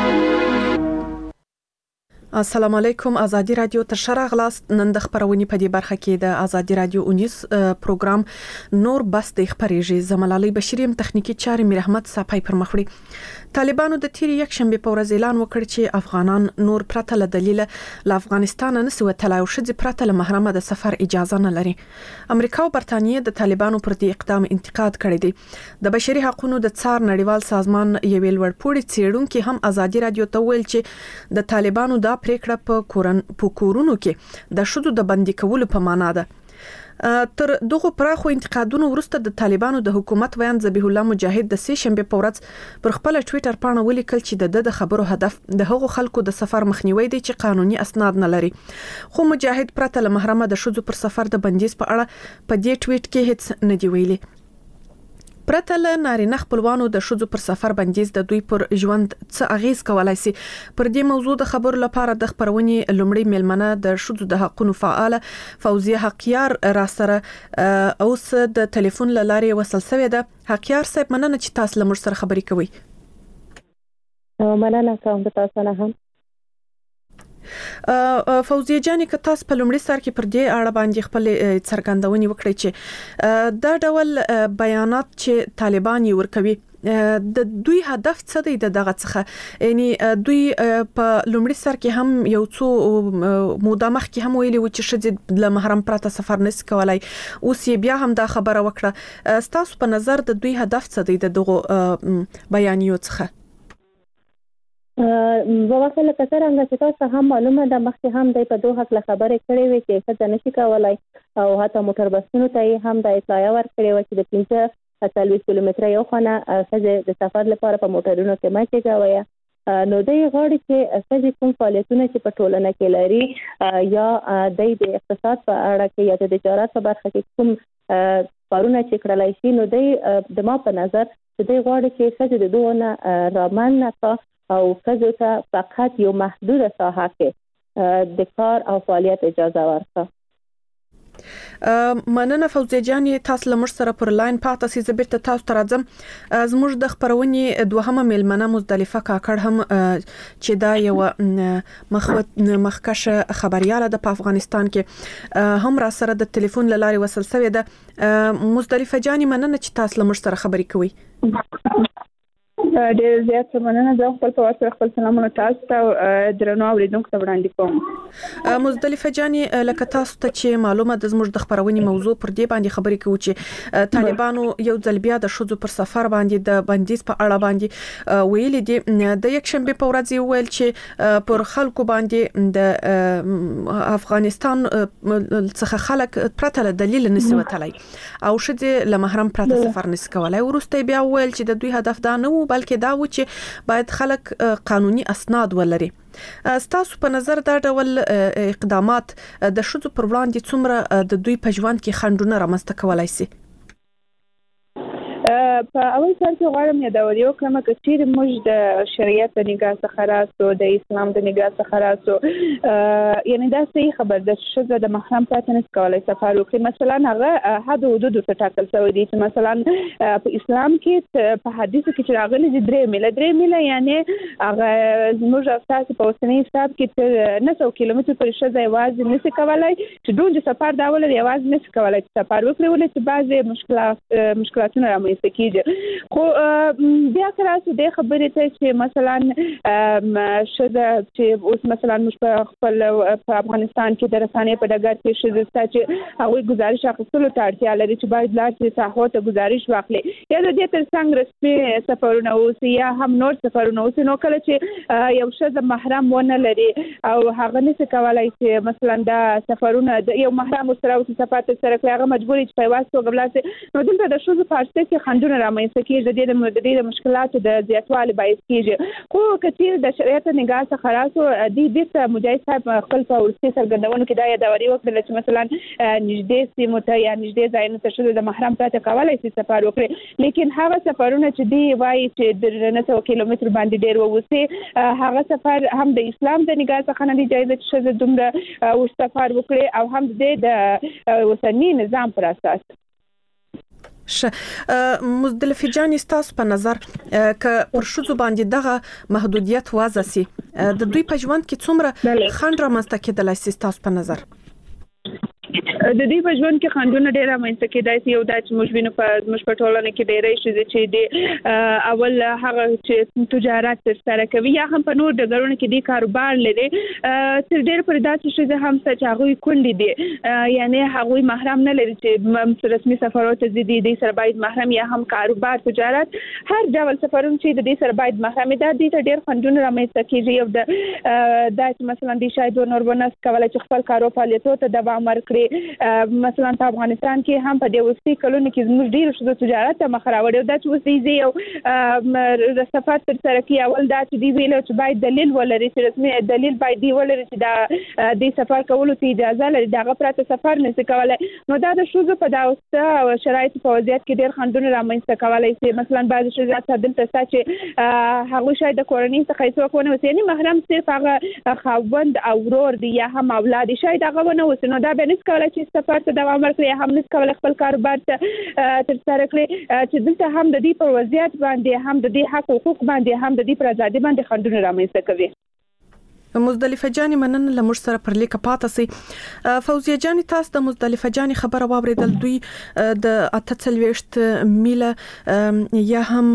السلام علیکم. ازادي رادیو تر شرغ لاست نن د خبرونې په دې برخه کې د ازادي رادیو 19 پروګرام نور بس د خبرېږي. زملالي بشریم تخنیکی چارې میر احمد صاحب پر مخړي. طالبانو د تیر یک شنبه په ورځ اعلان وکړ چې افغانان نور پرته له دلیل له افغانستان نه سو تلای او شذ پرته له محرمه د سفر اجازه نه لري. امریکا او برتانیې د طالبانو پر دې اقدام انتقاد کړی دی. د بشري حقوقو د څار نړیوال سازمان یو لوړپوړي څېړونکو هم ازادي رادیو ته ویل چې د طالبانو دا پریکړه په کورونو کې د شذو د بندي کولو په معنا ده. تر دغه پراخو انتقادونو وروسته د طالبانو د حکومت ویان ذبیح الله مجاهد د سه شنبه په ورځ پر خپل ټوئیټر پاڼه ولیکل چې د خبرو هدف د هغو خلکو د سفر مخنیوي دی چې قانوني اسناد نه لري. خو مجاهد پرته له محرمه د شذو پر سفر د بندیز په اړه په دې ټوئیټ کې هیڅ نه دی ویلي. پرته له نارینه خپلوانو د شذو پر سفر بندیز د دوی پر ژوند څه اغیز کولای شي. پر دې موضوع د خبرو لپاره د خبرونې لومړی ملمنه د شذو د حقوقو فعال فوزیه حقیار را سره اوس د ټلیفون لارې وصل شوې ده. حقیار صاحب مننه چې تاسو له موږ سره خبرې کوئ. مننه کوم تاسو نه هم. فوزیه جانې که تاسو په لومړي سر کې پر دې اړه باندې خپل څرګندونې وکړئ چې دا ډول بیانات چې طالبان یې ورکوي د دوی هدف څه دی دغه څخه؟ یعنی دوی په لومړي سر کې هم یو څو موده مخکې هم ویلي و چې ښځې له محرم پرته سفر نشي کولای، اوس یې بیا هم دا خبره وکړه. ستاسو په نظر د دوی هدف څه دی دغه بیانیو څخه؟ وواخله کثرنګ چې تاسو هم معلومه ده مخکې هم د په دوه حق خبرې کړې وې چې څه نشي کولای او حتی موټر بسونو ته هم د اطلاع ورکړې و چې د 15 کیلومتره یو خانه څه د سفر لپاره په موټرونو کې ماته کاوه. نو د غوړي چې څه کوم فعالیتونه چې په ټولنه کې لري یا د اقتصاد په اړه کې یا د تجارت په برخه کې کوم کارونه چې کړلای شي، نو د ما په نظر د غوړي چې څه د دوه رامن نه او کزو ته فقط یو محدوده ساحه کې د کار او فعالیت اجازه ورکړه. مننه فوزیه جان، تاسو لمر سره پر لاین پاتې سي. زبرته تاسو ته راځم. زموږ د خبرونې دوهمه ملمنه مزدلفه کاکړ هم چې دا یو مخکشه خبرياله د افغانستان کې هم را سره د ټلیفون لارې وصل شوې ده. مزدلفه جان مننه چې تاسو لمر سره خبرې کوي. ډېر زیات مننه. زه خپل په واسطه خپل سلامونه تاسو ته درنو اوریدونکو ته وړاندې کوم. مزدلفه جانې لکه تاسو ته چې معلومه د زموږ د خبرونې موضوع پر دې باندې خبرې کوي چې طالبانو یو ځل بیا د شذو پر سفر باندې د بندیز په اړه باندې ویل دي. د یک شنبه په ورځ ویل چې پر خلکو باندې د افغانستان څخه خلک پرته له دلیل نسی وتلی او شذ له محرم پرته سفر نسی کولای. ورسته بیا ویل چې د دوی هدف دا نه و بلکې دا و چې باید خلک قانوني اسناد ولري. ستاسو په نظر دا ډول اقدامات د شذو پر وړاندې څومره د دوی په ژوند کې خنډونه رامنځته کولای شي؟ په اول سر کې غواړم یادول وکړم چې چیرې موږ د شریعت د نگاه څخه راسو د اسلام د نگاه څخه راسو یعنی دا صحیح خبر د شذ د محرم پرته نس کولای سفر وکړي. مثلا هغه حد او حدود ته ټاکل شوی دي چې مثلا په اسلام کې په حدیثو کې چې راغلي دي 3 میله یعنی هغه موږ تاسو په اوسنۍ حساب کې 900 کیلومتر پر شذ یوازې نس کولای چې دوی سفر دا ولر یوازې نس کولای سفر وکړي ولې چې بعضي مشکلاتونه رامنځته کیږي. خو بیا ترڅو د خبرې ته چې مثلا شذ چې اوس مثلا موږ په خپل په افغانستان کې د رسانې په ډګر کې شذ چې هغه گزارش اخیستلو ته اړتیا لري چې باید لار چې صحو ته گزارش واخلي یا د دې ترڅنګ رسمي سفرونه اوس یا هم نور سفرونه اوس نو کله چې یو شذ محرم ونه لري او هغه نشي کولای چې مثلا دا سفرونه د یو محرم سره او سفر سره کوي هغه مجبوري چې په واسطه وګبلاسي نو دلته د شذ فارسي کې خنډونه رامنځته کیږي د مشکلاتو د زیاتوالي باعث کیږي. خو کثیر د شریعت نگاه څخه راسو د مجاهد صاحب خپل په ورسي سرګندونو کې دا یادوري وکړه چې مثلا نږدې سیمو ته یا نږدې ځایونو ته شذ د محرم پرته کولای شي سفر وکړي لیکن هغه سفرونه چې دی وایي چې د 900 کیلومتر باندې ډیر ووسی هغه سفر هم د اسلام د نگاه څخه نه دی جایز چې شذ دومره او سفر وکړي او هم د اوسنی نظام پر اساس. مزدلفه جانې ستاسو په نظر که پر شذو باندې دغه محدودیت وضع سي د دوی په ژوند کې څومره خنډ رامنځته کېدلای شي ستاسو په نظر؟ د دې په ژوند کې خنډونه ډېر رامنځته کېدای شي. یو دا چې موږ وینو په ټولنه کې ډېرې شذې چې د اول هغه چې تجارت ترسره کوي یا هم په نور ډګرونو کې د کاروبار لري تر ډېر پورې داسې شذې هم چې هغوی کونډې دي یعنی هغوی محرم نه لري چې رسمي سفرونو ته ځي د سره باید محرم یا هم کاروبار تجارت هر ډول سفرونه چې د سره باید محرم دي د ډېر خنډونه رامنځته کېږي. یو د چې مثلا د شاید نور ونس کولای چې خپل کارو فعالیتونو ته دوام ورکړي. مثلا په افغانستان کې هم په دې وسې کلونو کې زموږ ډیر شذ تجارت ته مخ راوړي دا چې وسې یو د سفر تر سره کې اول دا چې دی ویل چې باید دلیل ولري چې رسمي دلیل باید دی ولري چې دا د سفر کولو ته اجازه لري دا غوړه سفر نشي کولای. نو دا د شذ په داوسته شرایط په وضعیت کې ډیر خنډونه رامنځته کولای شي. مثلا بعض شذات دلته چې هغه شاید د کورنۍ څخه هیڅ وکونه وسې نه محرم صرف هغه خاوند او ورور دی یا هم اولاد شاید هغه ونه وسنو دا به نس کولای چې سفر ته دوام ورکړي هم نس کولای خپل کاروبار ته ترسره کړي چې دلته هم د دې پر وضعیت باندې هم د دې حق حقوق باندې هم د دې پر ازادي باندې خنډونه رامنځته کوي. مزدلفه جانې مننه له موږ سره پر لیک پاتې سي. فوزیه جانې تاسو د مزدلفه جانې خبره واوریدل دوی د 48 میله یا هم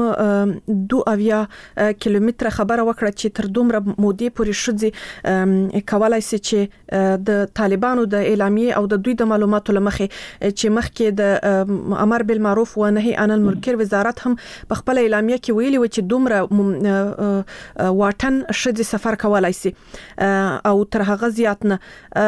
2 کیلومتر خبره وکړه چې تر دومره مودې پورې شذې کولای شي چې د طالبانو د اعلامیه او د دوی د معلوماتو لمخې چې مخکې د امر بالمعروف و نهي عن المنکر وزارت هم په خپل اعلامیه کې ویلي و چې دومره واټن شذې سفر کولای شي او تر هغه زیات نه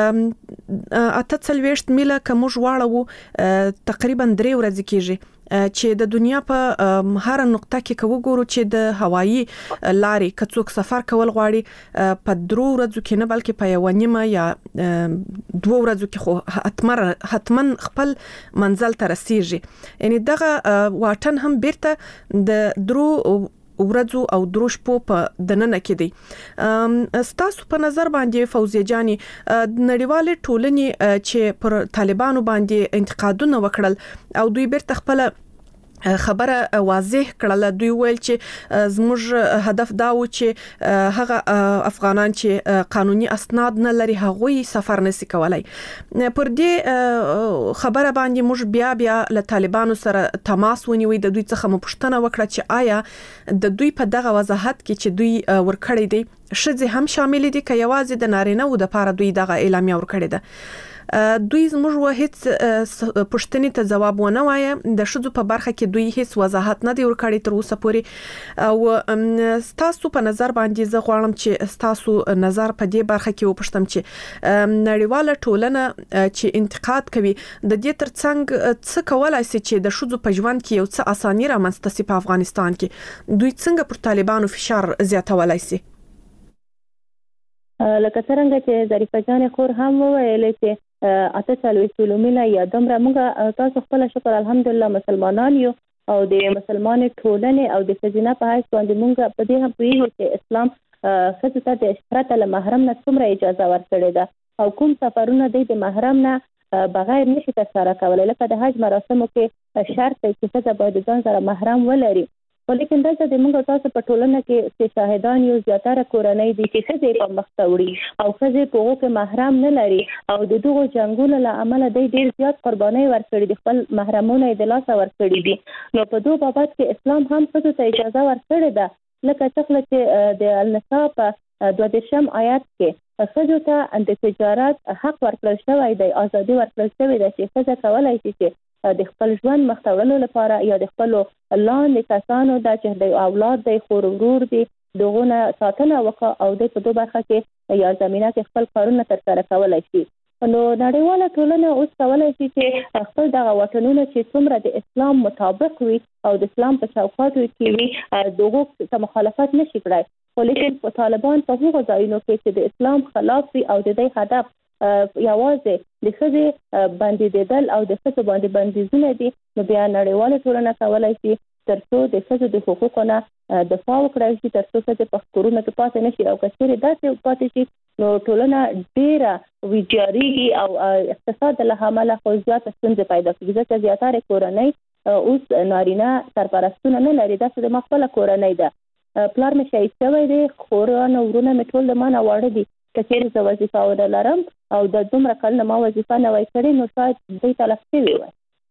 48 میله کوم ژواړو تقریبا 3 ورځې کېږي چې د دنیا په هر نقطه کې کوو ګورو چې د هوایی لارې کڅوک سفر کول غواړي په 3 ورځو کې نه بلکې په 1.5 یا 2 ورځو کې خو حتما خپل منزل ته رسیږي. یعنی دغه واټن هم بیرته د 3 ورځو او 3 شپو په دننه کې دی. ستاسو په نظر باندې فوزیه جانې نړیوال ټولنې چې پر طالبانو باندې انتقادونه وکړل او دوی بیرته خپل خبره واضح کړل. دوی ویل چې زموږ هدف دا و چې هغه افغانان چې قانوني اسناد نه لري هغوی سفر نشي کولای. پر دې خبره باندې موږ بیا له طالبانو سره تماس ونیوي. د دوی څخه مو پوښتنه وکړه چې آیا د دوی په دغه وضاحت کې چې دوی ورکړی دی شذ هم شامل دي که یوازې د نارینه و د لپاره دوی دغه اعلامیه ورکړی ده. دوی زموږ هیڅ پوښتنې ته جواب ونه وایي. د شذو په برخه کې دوی هیڅ وضاحت نه دی ورکړی تر اوسه پورې. او ستاسو په نظر باندې زه غواړم چې ستاسو نظر په دې برخه کې وپوښتم چې نړیواله ټولنه چې انتقاد کوي د دې ترڅنګ څه کولای شي چې د شذو په ژوند کې یو څه اساني رامنځته شي په افغانستان کې؟ دوی څنګه پر طالبانو فشار زیاتولای شي؟ لکه څنګه چې ظریفه جان خور هم وویل چې 48 کیلومتره یا دومره موږ تاسو خپل شکر الحمدلله مسلمانان یو او د مسلمانې ټولنې او د ښځینه په حیث باندې موږ په دې هم پوهیږو چې اسلام ښځو ته د پرته له محرم نه څومره اجازه ورکړې ده او کوم سفرونه د محرم نه بغیر نشي ترسره کولی. لکه د حج مراسمو کې شرط دی چې ښځه باید ځان سره محرم ولري. خو لیکن دلته د موږ تاسو په ټولنه کې چې شاهدان یو زیاتره کورنۍ دي چې ښځې په مخ ته وړي او ښځې په هغو کې محرم نه لري او د دغو جنګونو له امله دی ډېر زیات قربانۍ ورکړي دي، خپل محرمونه یې د لاسه ورکړي دي. نو په دغو بابت کې اسلام هم ښځو ته اجازه ورکړې ده. لکه څنګه چې د النساء په 22 آیات کې ښځو ته د تجارت حق ورکړل شوی دی، ازادي ورکړل شوې ده چې ښځه کولی شي چې د خپل ژوند مخته وړلو لپاره یا د خپل لاندې کسانو د چې د اولاد د خور ورور دي دغه ساتنه وکړي او د په دوه برخه کې یا زمينه کې خپل کارونه ترسره کولای شي. نو نړیواله ټولنه اوس کولای شي چې خپل دغه وطنونه چې څومره د اسلام مطابق وي او د اسلام په چوکاټو کې وي دغه ته مخالفت نشي کړای. خو لیکن په طالبان په هغو ځایونو کې چې د اسلام خلاف وي او د دې هدف یوازې د ښځې بندیدل او د ښځو باندې بندیزونه دي، نو بیا نړیواله ټولنه کولی شي تر څو د ښځو د حقوقو نه دفاع وکړای شي، تر څو ښځې په کورونو کې پاتې نه شي. او که چېرې داسې پاتې شي نو ټولنه ډېره ویجاړېږي او اقتصاد له امله خو زیاته ستونزې پیدا کېږي، ځکه زیاتره کورنۍ اوس نارینه سرپرستونه نه لري. داسې د ما خپله کورنۍ ده، پلار مې شهید شوی دی، خوران او ورونه مې ټول د ما نه واړه دي. که چېرې زه وظیفه ونه لرم او د دومره کلونه ما وظیفه نه وای کړې نو شاید دوی تلف شوي وای.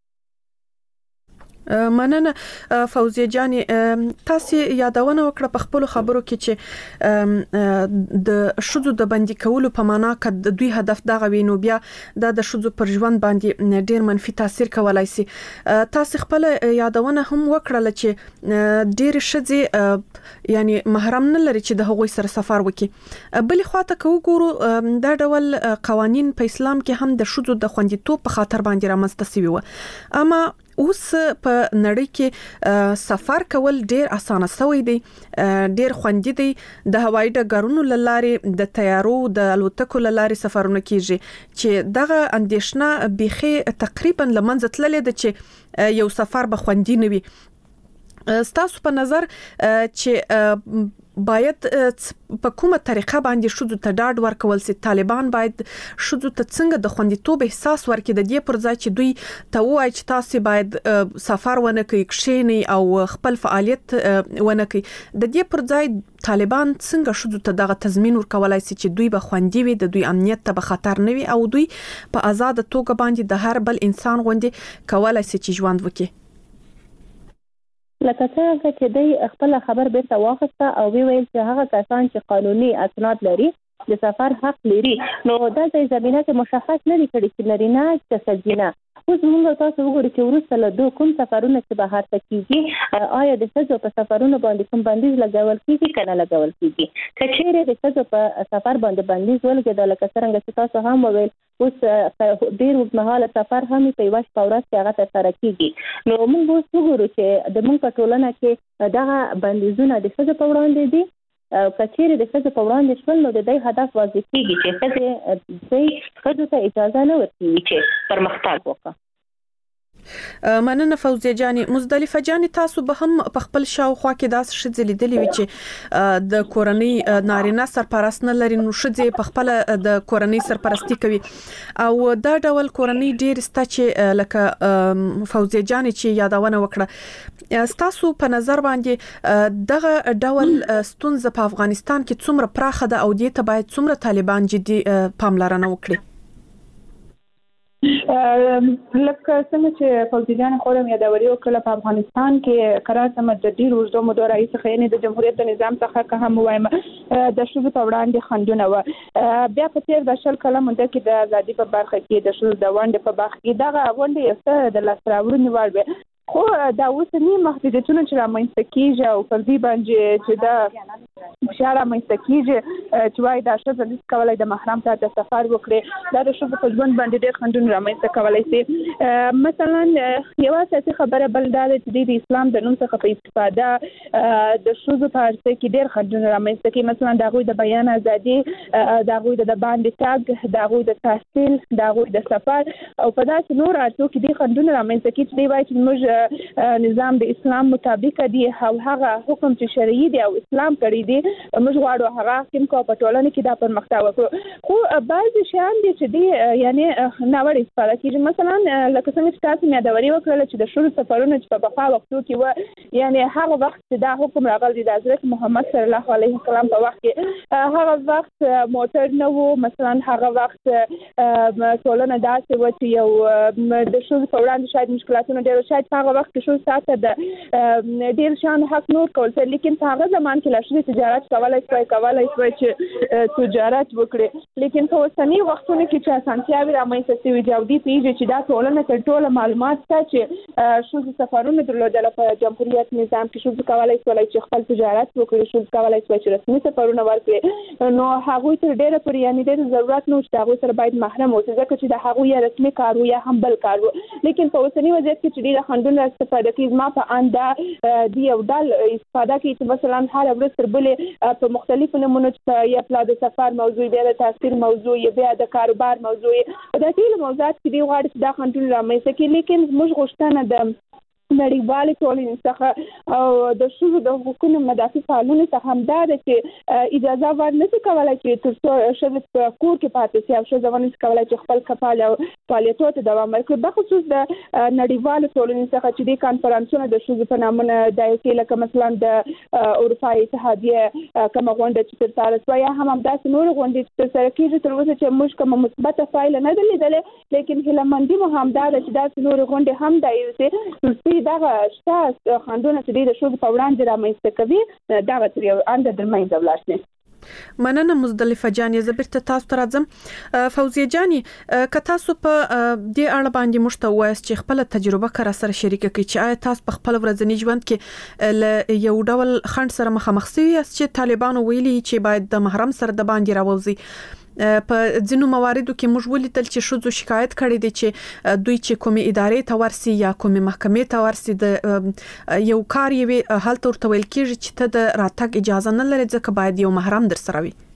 مننه فوزیه جانې، تاسو یادونه وکړه په خپل خبرو کې چې د شذو د بندي کولو په معنا کې د دوی هدف دغه وینو بیا د شذو پر ژوند باندې ډیر منفي تاثیر کولای شي. تاسو خپل یادونه هم وکړه چې ډیر شذې یعنی محرم نه لري چې د هغوی سره سفر وکړي. بل خواته کو ګورو دا ډول قوانین په اسلام کې هم د شذو د خوندیتوب په خاطر باندې رامنځته شوي و، اما اوس په نړۍ کې سفر کول ډیر اسانه شوی دی، ډیر خوندي دی. د هوایي ډګرونو لارې د طیارو د الوتکو لارې سفرونه کیږي چې دغه اندیشنه بيخي تقریبا لمنځه تللې ده چې یو سفر به خوندي نه وي. ستاسو په نظر چې باید په کومه طریقه باندې شذو ته ډاډ ورکول سي؟ طالبان باید شذو ته څنګه د خوندیتوب احساس ورکړي د دې پر ځای چې دوی ته وایي چې تاسو باید سفر ونه کوي، کښینی او خپل فعالیت ونه کوي؟ د دې پر ځای طالبان څنګه شذو ته دغه تضمین ورکولای سي چې دوی به خوندي وي، د دوی امنیت ته به خطر نه وي او دوی په آزاد توګه باندې د هر بل انسان غوندي کولای سي چې ژوند وکړي؟ لکه څنګه چې دوی خپل خبر بیرته واخیسته او ویل چې هغه کسان چې قانوني اسناد لري د سفر حق لري، نو دلته زمينه کې مشخص نه دي کړي چې نارینه چې ښځینه. اوس موږ تاسو وګورئ چې وروسته له دوه کوم سفرونه چې بهر ته کیږي آیا د ښځو په سفرونو باندې کوم بندیز لګول کیږي کنه لګول کیږي؟ که چیرې د ښځو په سفر باندې بندیز ولګېدل لکه څنګه چې تاسو هم وویل اوس ډېر اوږدمهاله سفر هم په یوه شپه ورځ کې هغه ترسره کیږي. نو موږ اوس وګورو چې د موږ په ټولنه کې دغه بندیزونه د ښځو په وړاندې دي. که چیرې د ښځو په وړاندې شول نو د دوی هدف واضح کیږي چې ښځو ته اجازه نه ورکوي چې پرمختګ وکړي. مننه فوزیه جاني. مزدلفه جاني، تاسو به هم په خپل شاوخوا کې داسې ښځې لیدلې وي چې د کورنۍ نارینه سرپرست نه لري، نو ښځې په خپل د کورنۍ سرپرستی کوي او دا ډول کورنۍ ډېر ستا چې لکه فوزیه جاني چې یادونه وکړه، تاسو په نظر باندې دغه ډول ستونزه په افغانستان کې څومره پراخه ده او دې ته باید څومره طالبان جدي پاملرنه وکړي؟ لکه څنګه چې فوزیجان خورم یادوري وکړه، په افغانستان کې قرار سم د ډیر اوږدو مودو راهیسې خیانت د جمهوریت د نظام څخه که هم وایم د شوزو په وړاندې خنډونه و. بیا په تیر د شل کلم مده کې د ازادي په برخه کې د شوزو د ونډې په برخه کې دغه ونډې یو د لاس راوړنې وړ وي، خو دا اوسنی محدودیتونه چې رامنځته کیږي او فرضي باندې چې دا فشار رامنځته کیږي چې وايي دا ښځه نشي کولای د محرم ته د سفر وکړي، دا د ښځو په ژوند باندې ډېر خنډونه رامنځته کولی شي. مثلا یوه اساسي خبره بل دا ده چې د اسلام د نوم څخه په استفاده د ښځو په اړه کې ډېر خنډونه رامنځته کوي. مثلا د هغوی د بیان ازادي، د هغوی د باندې تګ، د هغوی د تحصیل، د هغوی د سفر او په داسې نور اړخو کې ډېر خنډونه رامنځته کوي چې دوی وایي چې موږ نظام د اسلام مطابق دی او هغه حکم چې شرعي دی او اسلام کړی دی موږ غواړو هغه حکم کو په ټولنه کې دا پرمختګ وکړو. خو بعضی شیان دي چې دی یعنی ناوړه استفاده کیږي. مثلا لکه څنګه چې تاسو یادوري وکړه چې د شروع سفرونو چې په بقا وختو کې و، یعنی هغه وخت چې دا حکم راغلی د حضرت محمد صلی الله علیه وسلم په وخت کې هغه وخت موټر نه وو. مثلا هغه وخت ټولنه داسې و چې یو د شروع په وړاندې شاید مشکلاتونه ډېر شاید هغه وخت شو ساته د ډیر شان حق نور کول، لیکن هغه زمان کې لاشي تجارت کولای شوی چې تجارت وکړي. لیکن په اوسنی وختونو کې چې اسانتیاوې رامنځته شوي دي او دې پیږي چې دا ټولنه تر ټوله معلومات شته چې شوزو سفرونه درلودل په جمهوریت نظام کې شوزو کولای شوی چې خپل تجارت وکړي، شوزو کولای شوی چې رسمي سفرونه ورکړي. نو هغوی تر ډیره پورې یعنی ډېر ضرورت نو چې هغوی سره باید محرم اوسي، ځکه چې د هغوی یا رسمي کار یا هم بل کار. لیکن په اوسنی وضعیت کې چې ډېر خنډونه استفاده کوي، ما په انده دی یو ډول استفاده کوي چې مثلا هر ورځ تر بلې په مختلفو نمونو چې یا پلا د سفر موضوع، بیا د تحصیل موضوع، یا بیا د کاروبار موضوع، دا ټول موضوعات چې دی غواړي چې دا خنډونه رامنځته کړي. لیکن موږ غوښتنه د نړیوالې ټولنې څخه او د ښځو د حقوقو مدافع فعالانو څخه هم دا ده چې اجازه ورنشي کولی چې تر څو ښځې په کور کې پاتې شي او ښځه ورنشي کولی چې خپل کفال او فعالیتونو ته دوام ورکړي. بخصوص د نړیوالو ټولنې څخه چې د کانفرانسونو د ښځو په نامه دایره کې لکه مثلا د اروپایي اتحادیې کومه غونډه چې ترسره شوه یا هم همداسې نورې غونډې چې ترسره کېږي، تر اوسه چې موږ کومه مثبته پایله نه ده لیدلې، لیکن هیلهمندي مو هم دا ده چې داسې نورې غونډې هم دایره شي دغه شته خنډونه چې د ښځو په وړاندې رامنځته کوي دغه تر یو انده د منځه ولاړ شي. مننه مزدلفه جاني. زه بیرته تاسو ته راځم. فوزیه جاني، که تاسو په دې اړه باندې موږ ته ووایاست چې خپله تجربه که راسره شریکه کړئ چې آیا تاسو په خپل ورځني ژوند کې له یو ډول خنډ سره مخامخ شوي یاست چې طالبانو ویلي چې باید د محرم سره د باندې راووځي؟ په ځینو مواردو کې موږ ولیدل چې ښځو شکایت کړی دی چې دوی چې کومې ادارې ته ورسي یا کومې محکمې ته ورسي د یو کار یې هلته ورته ویل کېږي چې ته د راتګ اجازه نه لرې ځکه باید یو محرم در سره وي.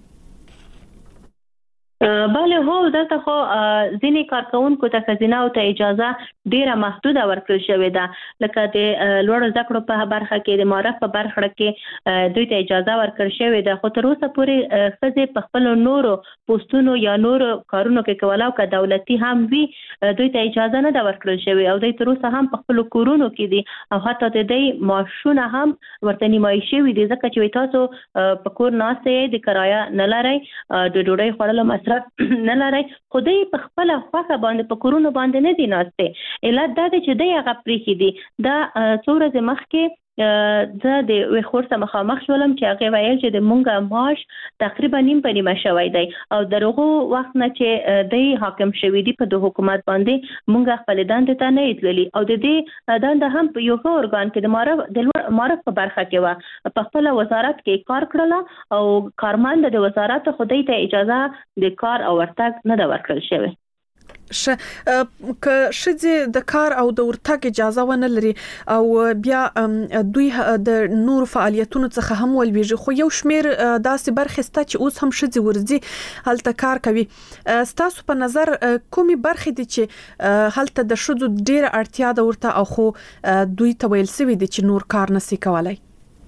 بله هو دلته خو ځینې کارکونکو ته ښځینه او ته اجازه ډیره محدوده ورکړل شوې ده، لکه د لوړو زده کړو په برخه کې د معرف په برخه کې دوی ته اجازه ورکړل شوې ده، خو تر اوسه پورې ښځې په خپلو نورو پوسټونو یا نورو کارونو کې کولی او که دولتي هم وي دوی ته اجازه نه ده ورکړل شوې او دوی تر اوسه هم په خپلو کورونو کې دي او حتی د دوی معاشونه هم ورته نیمایي شوي دي، ځکه چې تاسو په کور ناست یې، د کرایه نه لرئ، د ډوډۍ خوړلو مصرف نه لري، خو دوی په خپله خوښه باندې په کورونو باندې نه دي ناستې. علت دا دی چې دوی هغه پرېښي دي. دا څو ورځې مخکې زه د یوې خور سره مخامخ شولم چې هغې ویل چې د مونږ معاش تقریبا نیم په نیمه شوی دی او د هغو وخت نه چې دوی حاکم شوي دي په د حکومت باندې مونږ خپلې دندې ته نه تللي او د دې دنده هم په یو ښه ارګان کې د معرف په برخه کې وه، په خپله وزارت کې کار کړله او کارمند د وزارت خو دوی ته اجازه د کار او ورتګ نه ده ورکړل شوې. که شځې د کار او د ورتګ اجازه ونه لري او بیا دوی د نور فعالیتونو څخه هم ولويږي خو یو شمیر داسې برخې ستا چې اوس هم شځې ورځي هلته کار کوي ستاسو په نظر کومي برخې دي چې هلته د شځو ډېر اړتیا ده ورته او خو دوی ته ویل سوي دي چې نور کار نشي کولای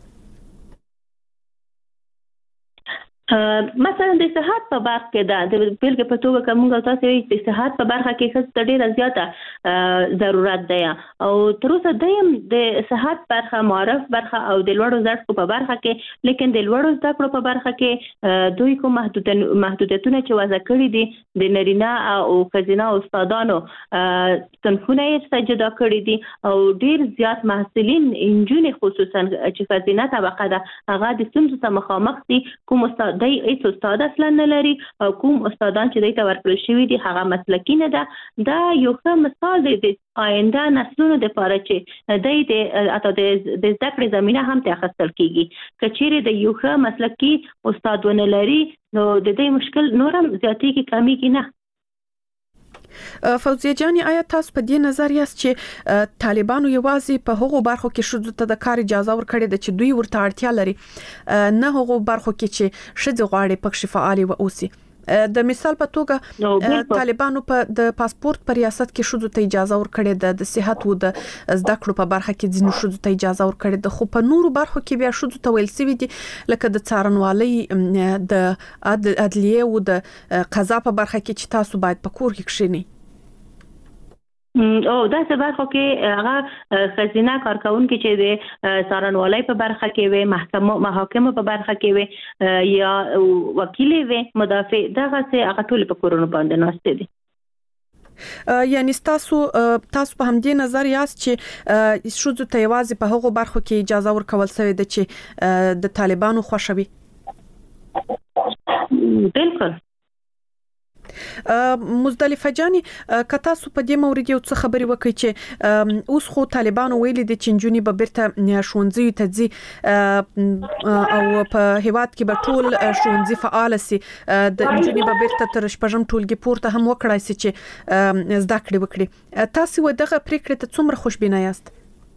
مثلا د صحت په برخه کې د بلګ په توګه کومه تاسو وایي چې صحت په برخه کې خاص ډیره زیاته ضرورت دی او تر اوسه د صحت برخه معرف برخه او د لوړو زده کړو په برخه کې لیکن د لوړو زده کړو په برخه کې دوی کوم محدودیتونه چې وضع کړی دي د نارینه او ښځینه استادانو تنخونه یې سجدا کړی دي او ډیر زیات محصلین انجونې خصوصا چې ښځینه طبقه ده هغه د ستونزو سره مخامخ دي کوم استاد دای هیڅ استاد اصلا نه لري او کوم استادان چې دای ته ورکړل شوی دي هغه مسلکی نه ده دا یو ښه مثال دی د آینده نسلونو لپاره چې دای د اته د زده کړې زمينه هم ته خپل کیږي کچېره د یو ښه مسلکی استادونه لري نو د دې مشکل نورم زیاتېږي کمیږي نه فوزیه جانی آیا تاسو په دې نظر یاست چې طالبانو یوازې په هغو برخو کې شذ ته د کار اجازه ورکړي د چې دوی ورته اړتیا لري نه هغو برخو کې چې شذ غواړي پکې فعال و اوسي د مثال په توګه طالبانو په د پاسپورت پر ریاست کې شذ ته اجازه ورکړي د صحت او د زده کړو په برخه کې ځینو شذ ته اجازه ورکړي د خو په نورو برخو کې بیا شذ ته ویل سوي دي لکه د څارنوالۍ د عدلیه او د قضا په برخه کې چې تاسو باید په کور کې کښینی او دا سبا خو کې هغه خزینه کارکونکو چې د څارنوالۍ په برخه کې وي محاکمه په برخه کې وي یا وکیل وي مدافع دغه څه هغه ټول په کورونو باندې ناشته دي یعنی تاسو په همدې نظر یاست چې شذ ته یوازې په هغو برخو کې اجازه ورکول شوی د چې د طالبانو خوشوي بالکل مزدلفه جانی کتا سو په دې مورید یو څه خبري وکړي چې اوس خو طالبانو ویل دي چې جنونی به برته شونځي ته ځي او په هیواد کې به ټول شونځي فعال سي د جنونی به برته تر شپږم ټولګي پورته هم وکړای سي چې زده کړې وکړي تاسو ودغه پریکړه ته څومره خوشبینه یاست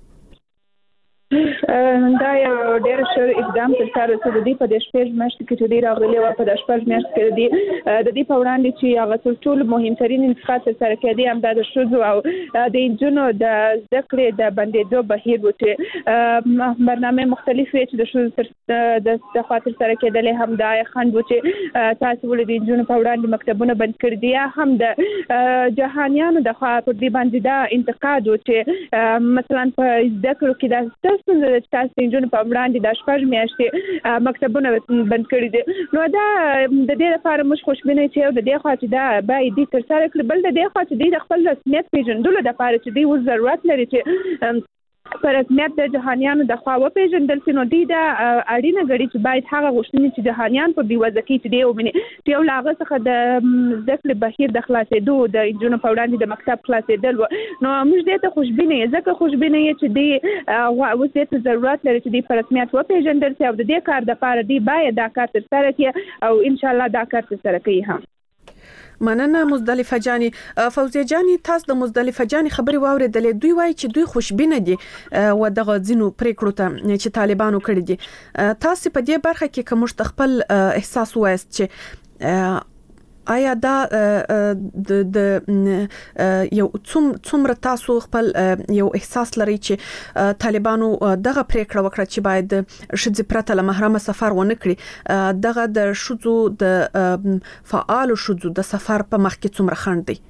دا یو ډېر ښه اقدام تر سره شو د دې په شپږ میاشتو کې چې ډېر راغلي و په شپږ میاشتو کې د دې په وړاندې چې هغه ټول مهمترین انتخابات تر سره کېدي هم د شذو او د انجونو د ذکر د بندیدو بهیر و چې برنامه مختلفه چې د شذو د خاطر سره کېدلې هم د خند و چې تاسو ول د انجونو په وړاندې مکتبونه بند کړ دي هم د جهانیانو د خاطر دی باندې دا انتقاد و چې مثلا په ذکر کې د تاسو انجونو په وړاندې د شپږ میاشتې مکتبونه بند کړی دي نو دا د دې لپاره مش خوشبینه چې د دې خاطر دا باید تر سره کړ بل د دې خاطر د خپل رسمیت پیژندلو لپاره چې دی ضرورت لري چې پر رسمیت د جهانیانو د خوا پیژندل شي نو دی دا اړینه غړي چې باید هغه غوښتنې چې جهانیان په دی وځکې چې دی ومني چې یو لاغه څخه د ذکر بهیر د خلاصېدو د انجونو په وړاندې د مکتب خلاصېدل نو موږ دې ته خوشبینه ځکه خوشبینه چې دی اوس دې ضرورت لري چې دی پر رسمیت و پیژندل شي او د دې کار د لپاره دی باید دا کار تر سره کړي او ان شاء الله دا کار تر سره کوي هم مننه مزدلفه جانی فوزیه جانی تاسو د مزدلفه جانی خبري واوریدلې دوی وایي چې دوی خوشبینه دي و دغه ځینو پریکړو ته چې طالبانو کړی دي تاسو په دې برخه کې کوم خپل احساس وایست چې آیا دا د یو څومره تاسو خپل یو احساس لري چې طالبانو دغه پریکړه وکړه چې باید شذ پرته له محرمه سفر ونه کړي دغه د شذو د فعال شذو د سفر په مخ کې څومره خند دی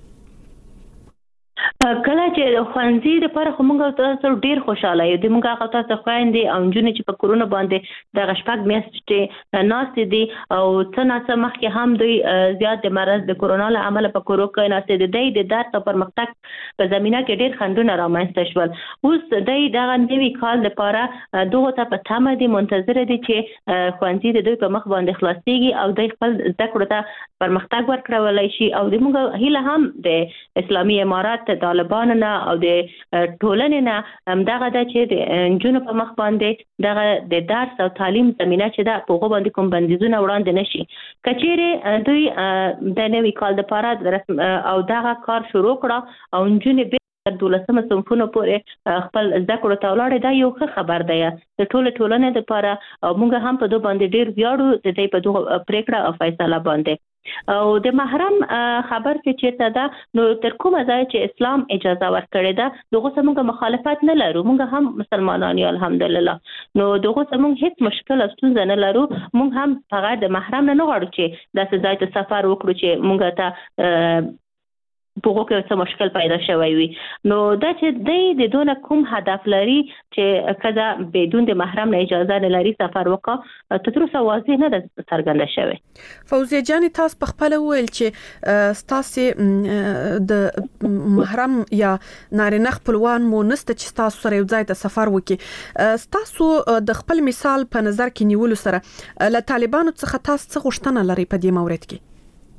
کله چې د خوانزي د پر کومه تاسو ډیر خوشاله یو د موږ هغه تاسو خويندې او جنې چې په کرونا باندې د غشپک میاشتې ناست دي او څنګه مخکې هم دوی زیات د مرز د کرونا له عمل په کورو کې ناست دي د درس پر مختک په زمينه کې ډیر خندونه رامنځته شول اوس د نوي کال لپاره دغه ته په تمه دي منتظر دي چې خوانزي د دوی په مخ باندې خلاصيږي او د خپل ذکر ته پرمختګ ورکړولای شي او د موږ هیله هم د اسلامي امارات د طالبانو نه او د ټولنې نه دغه د چې د جنونو په مخ باندې دغه د درس او تعلیم زمينه چې د پوغو باندې کوم بندیزونه وړاندې نشي کچېره دوی د نوي کال د پاره او دغه کار شروع کړه او جنونو 12 صنفونو پورې خپل زده کړو ته ولاړ دا یو ښه خبر دی د ټولنې لپاره او موږ هم په دوه باندې ډیر ویاړو د دې په دوه پریکړه او فیصله باندې او د محرم خبر چې چیرته ده نو تر کومه ځای چې اسلام اجازه ورکړې ده دغه څنګه مخالفت نه لرو موږ هم مسلمانان یو الحمدلله نو دغه څنګه هیڅ مشکل او ستونزه نه لرو موږ هم هغه د محرم نه غواړو چې داسې ځای ته سفر وکړو چې موږ ته پوغو کې څه مشکل پیدا شوی وي نو دا چې د دونه کوم هدف لري چې کدا بدون د محرم نه اجازه نه لري سفر وکړه تر اوسه واضح نه ده څرګنده شوی فوزیه جان تاسو په خپل ویل چې تاسو د محرم یا نارینه خپلوان مو نست چې تاسو سره یو ځای ته سفر وکړي تاسو د خپل مثال په نظر کې نیولو سره له طالبانو څخه تاسو څه غوښتنه لري په دې مورد کې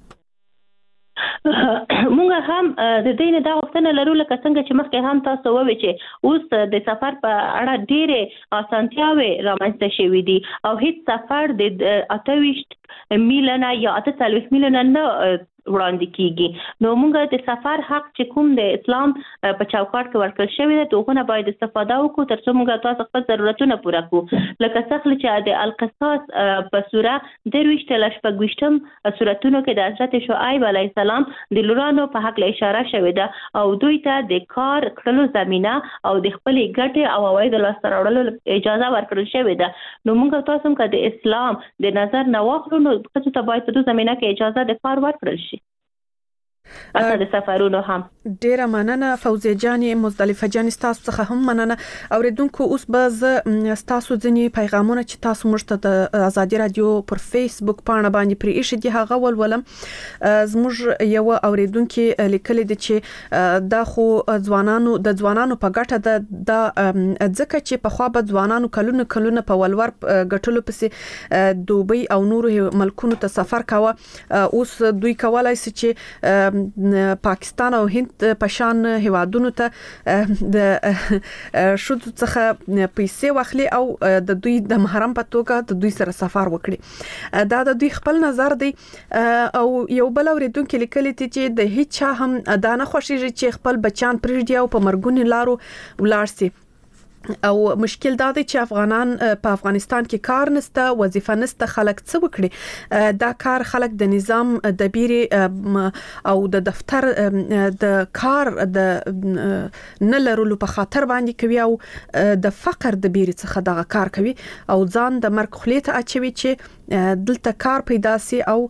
موږ هم د دې نه دا غوښتنه لرو لکه څنګه چې مخکې هم تاسو وویل چې اوس د سفر په اړه ډېرې اسانتیاوې رامنځته شوې دي او هیڅ سفر د 28 میلیونه یا 48 میلیونه نه وړاندې کیږي نو موږ د سفر حق چې کوم د اسلام په چوکاټ کې ورکړل شوی دی دغه باید استفاده وکړو ترڅو موږ تاسو خپل ضرورتونه پوره کړو لکه څنګه چې د القصاص په سوره 23 سورتونو کې د حضرت شعیب علیه السلام د لورانو په حق له اشاره شوی ده او دوی ته د کار کړلو زمينه او د خپل ګټه او عواید له سره وړلو اجازه ورکړل شوی ده نو موږ تاسو هم د اسلام د نظر نه واخلو نو څه ته باید په زمينه کې اجازه د کار ورکړل شي د سفرونو هم ډیره مننه فوزیه جان مزدلفه جان تاسو څخه هم مننه اوریدونکو اوس به تاسو ځنی پیغامونه چې تاسو موږ ته د ازادي رادیو پر فیسبوک پاڼه باندې پرې ایښی دی هغه ولولم زموږ یو اوریدونکو لیکل دي چې دا خو ځوانانو په ګټه د ځکه چې په خوا به ځوانانو کلونه په ولور ګټلو پسې دوبۍ او نورو ملکونو ته سفر کاوه اوس دوی کولای شي چې پاکستان او هند په شان هیوادونو ته د شودو څخه پیسې واخلي او د دوی د محرم په توګه د دوی سره سفر وکړي دا د دوی خپل نظر دی او یو بل اوریدونکو لیکلي چې د هیڅ هم دا نه خوشیږي چې خپل بچان پرېږدي او په مرګونی لارو ولاړ شي او مشکل دا دی چې افغانان په افغانستان کې کار نسته وظیفه نسته خلک څه وکړي دا کار خلک د نظام د بیري او د دفتر د کار د نه لرلو په خاطر باندې کوي او د فقر د بیري څخه دغه کار کوي او ځان د مرګ خلیته اچوي چې دلته کار پیدا سي او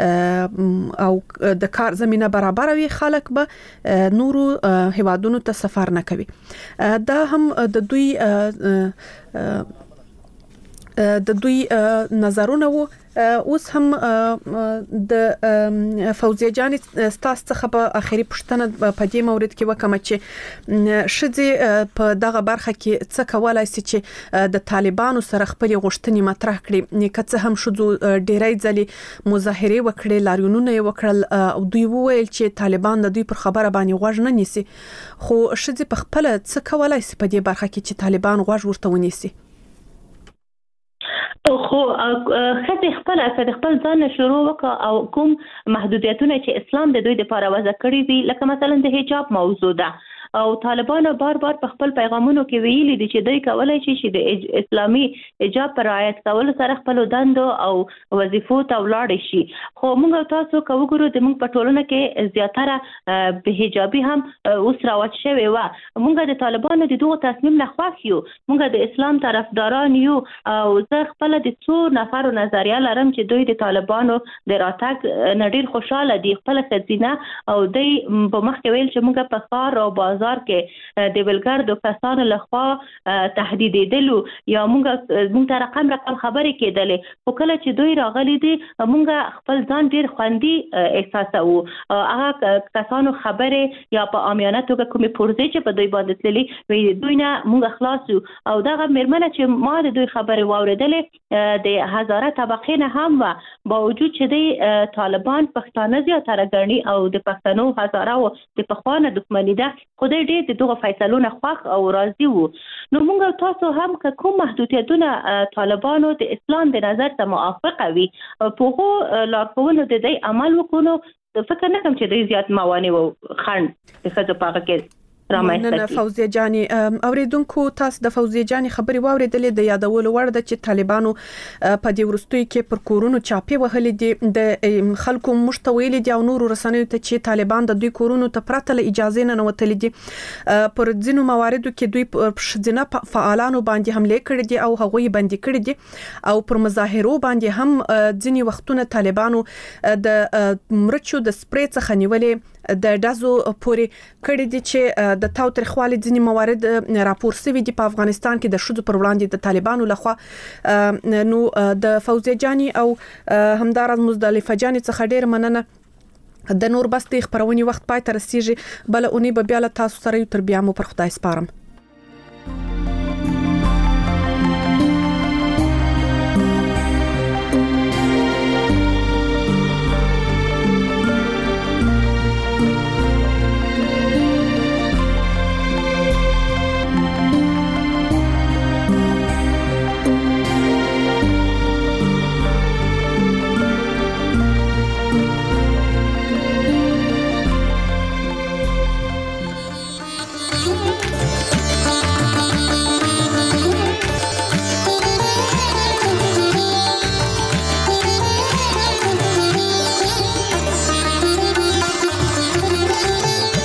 د کار زمينه برابر وي خلک به نورو هیوادونو ته سفر نه کوي دا هم د دوی نظرونه وو اوس هم د فوزیه جان تاسو څخه په اخیری پښتنه په دې مورید کې وکم چې شذې په دغه برخه کې څه کولای شي چې د طالبانو سره خپل غوښتنې مطرح کړي نیکه هم شذو ډیرای ځلې مظاهره وکړي لاریونونه وکړل او دوی وویل چې طالبان د دوی پر خبره باندې غوږ نه نیسي خو شذې په خپل څه کولای شي په دې برخه کې چې طالبان غوږ ورته ونیسي خو خځه خپل ځان شروع وکړه او کوم محدودیتونه چې اسلام د دوی لپاره وضع کړی دي لکه مثلا د حجاب موضوع ده او طالبانو بار په خپل پیغامونو کې ویلي دي چې دوی کولای شي چې د اسلامي حجاب پر رعایت کول سره خپل دندو او وظیفو ته ولاړ شي خو موږ تاسو کوو د موږ په ټولنه کې زیاتره به حجابي هم اوس راوت شوی و موږ د طالبانو د دوه تصمیم نه خوښ یو موږ د اسلام طرفداران یو او زه خپل د څو نفرو نظریه لرم چې دوی د طالبانو د راتګ نډیر خوشاله دي خپل خزینه او دوی په مخ کې ویل چې موږ په کار او بازار بازار کې د ولګردو کسانو لخوا تهدیدېدلو یا مونږ ته رقم خبرې کېدلې، خو کله چې دوی راغلي دي مونږ خپل ځان ډیر خوندي احساسوو. هغه کسانو خبرې یا په عامیانه توګه کومې پرزې چې په دوی باندې تللي وي دوی نه مونږ خلاص یو، او دغه مېرمنه چې ما د دوی خبرې واورېدلې د هزاره طبقې نه هم وه، باوجود چې د طالبان پښتانه زیاتره ګڼي او د پښتنو هزاره و د پخوا نه دښمني ده، خو دوی ډېر د دغو فیصلو نه خوښ او راضي وو. نو موږ تاسو هم که کوم محدودیتونه طالبانو د اسلام د نظر ته موافقه وي په هغو لارښوونو د دوی عمل وکړو، فکر نه کوم چې دوی زیات موانع و خنډ د ښځو په هغه کې نن فوزیه جاني اوریدونکو تاسو د فوزیه جاني خبري واوریدلې د یادولو وړ د چې طالبانو په دې ورستوي کې پر کورونو چاپی وهلې دي د خلکو مشتویل دي او نور رسنیو ته چې طالبان د دوی کورونو ته پرته له اجازه نه وتلې دي. پر ځینو مواردو کې دوی پر شذنه فعالانو باندې حمله کړې دي او هغوی باندې کړې دي او پر مظاهرو باندې هم ځینی وختونه طالبانو د مرچو د سپری څخه نیولې د دازو پوري کړي دي چې د تاوتریخوالي ځینی موارد راپور شوي دي په افغانستان کې د شذو پر وړاندې د طالبانو لخوا. نو د فوزیه جاني او همدارز مزدلفه جاني څخه ډیر مننه. د نور بس د خبرونې وخت پای ته رسیږي، بل اونۍ به بیا له تاسو سره یو تر بیا مو پر خدای سپارم.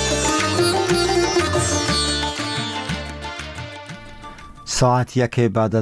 ساعت 1 بعد از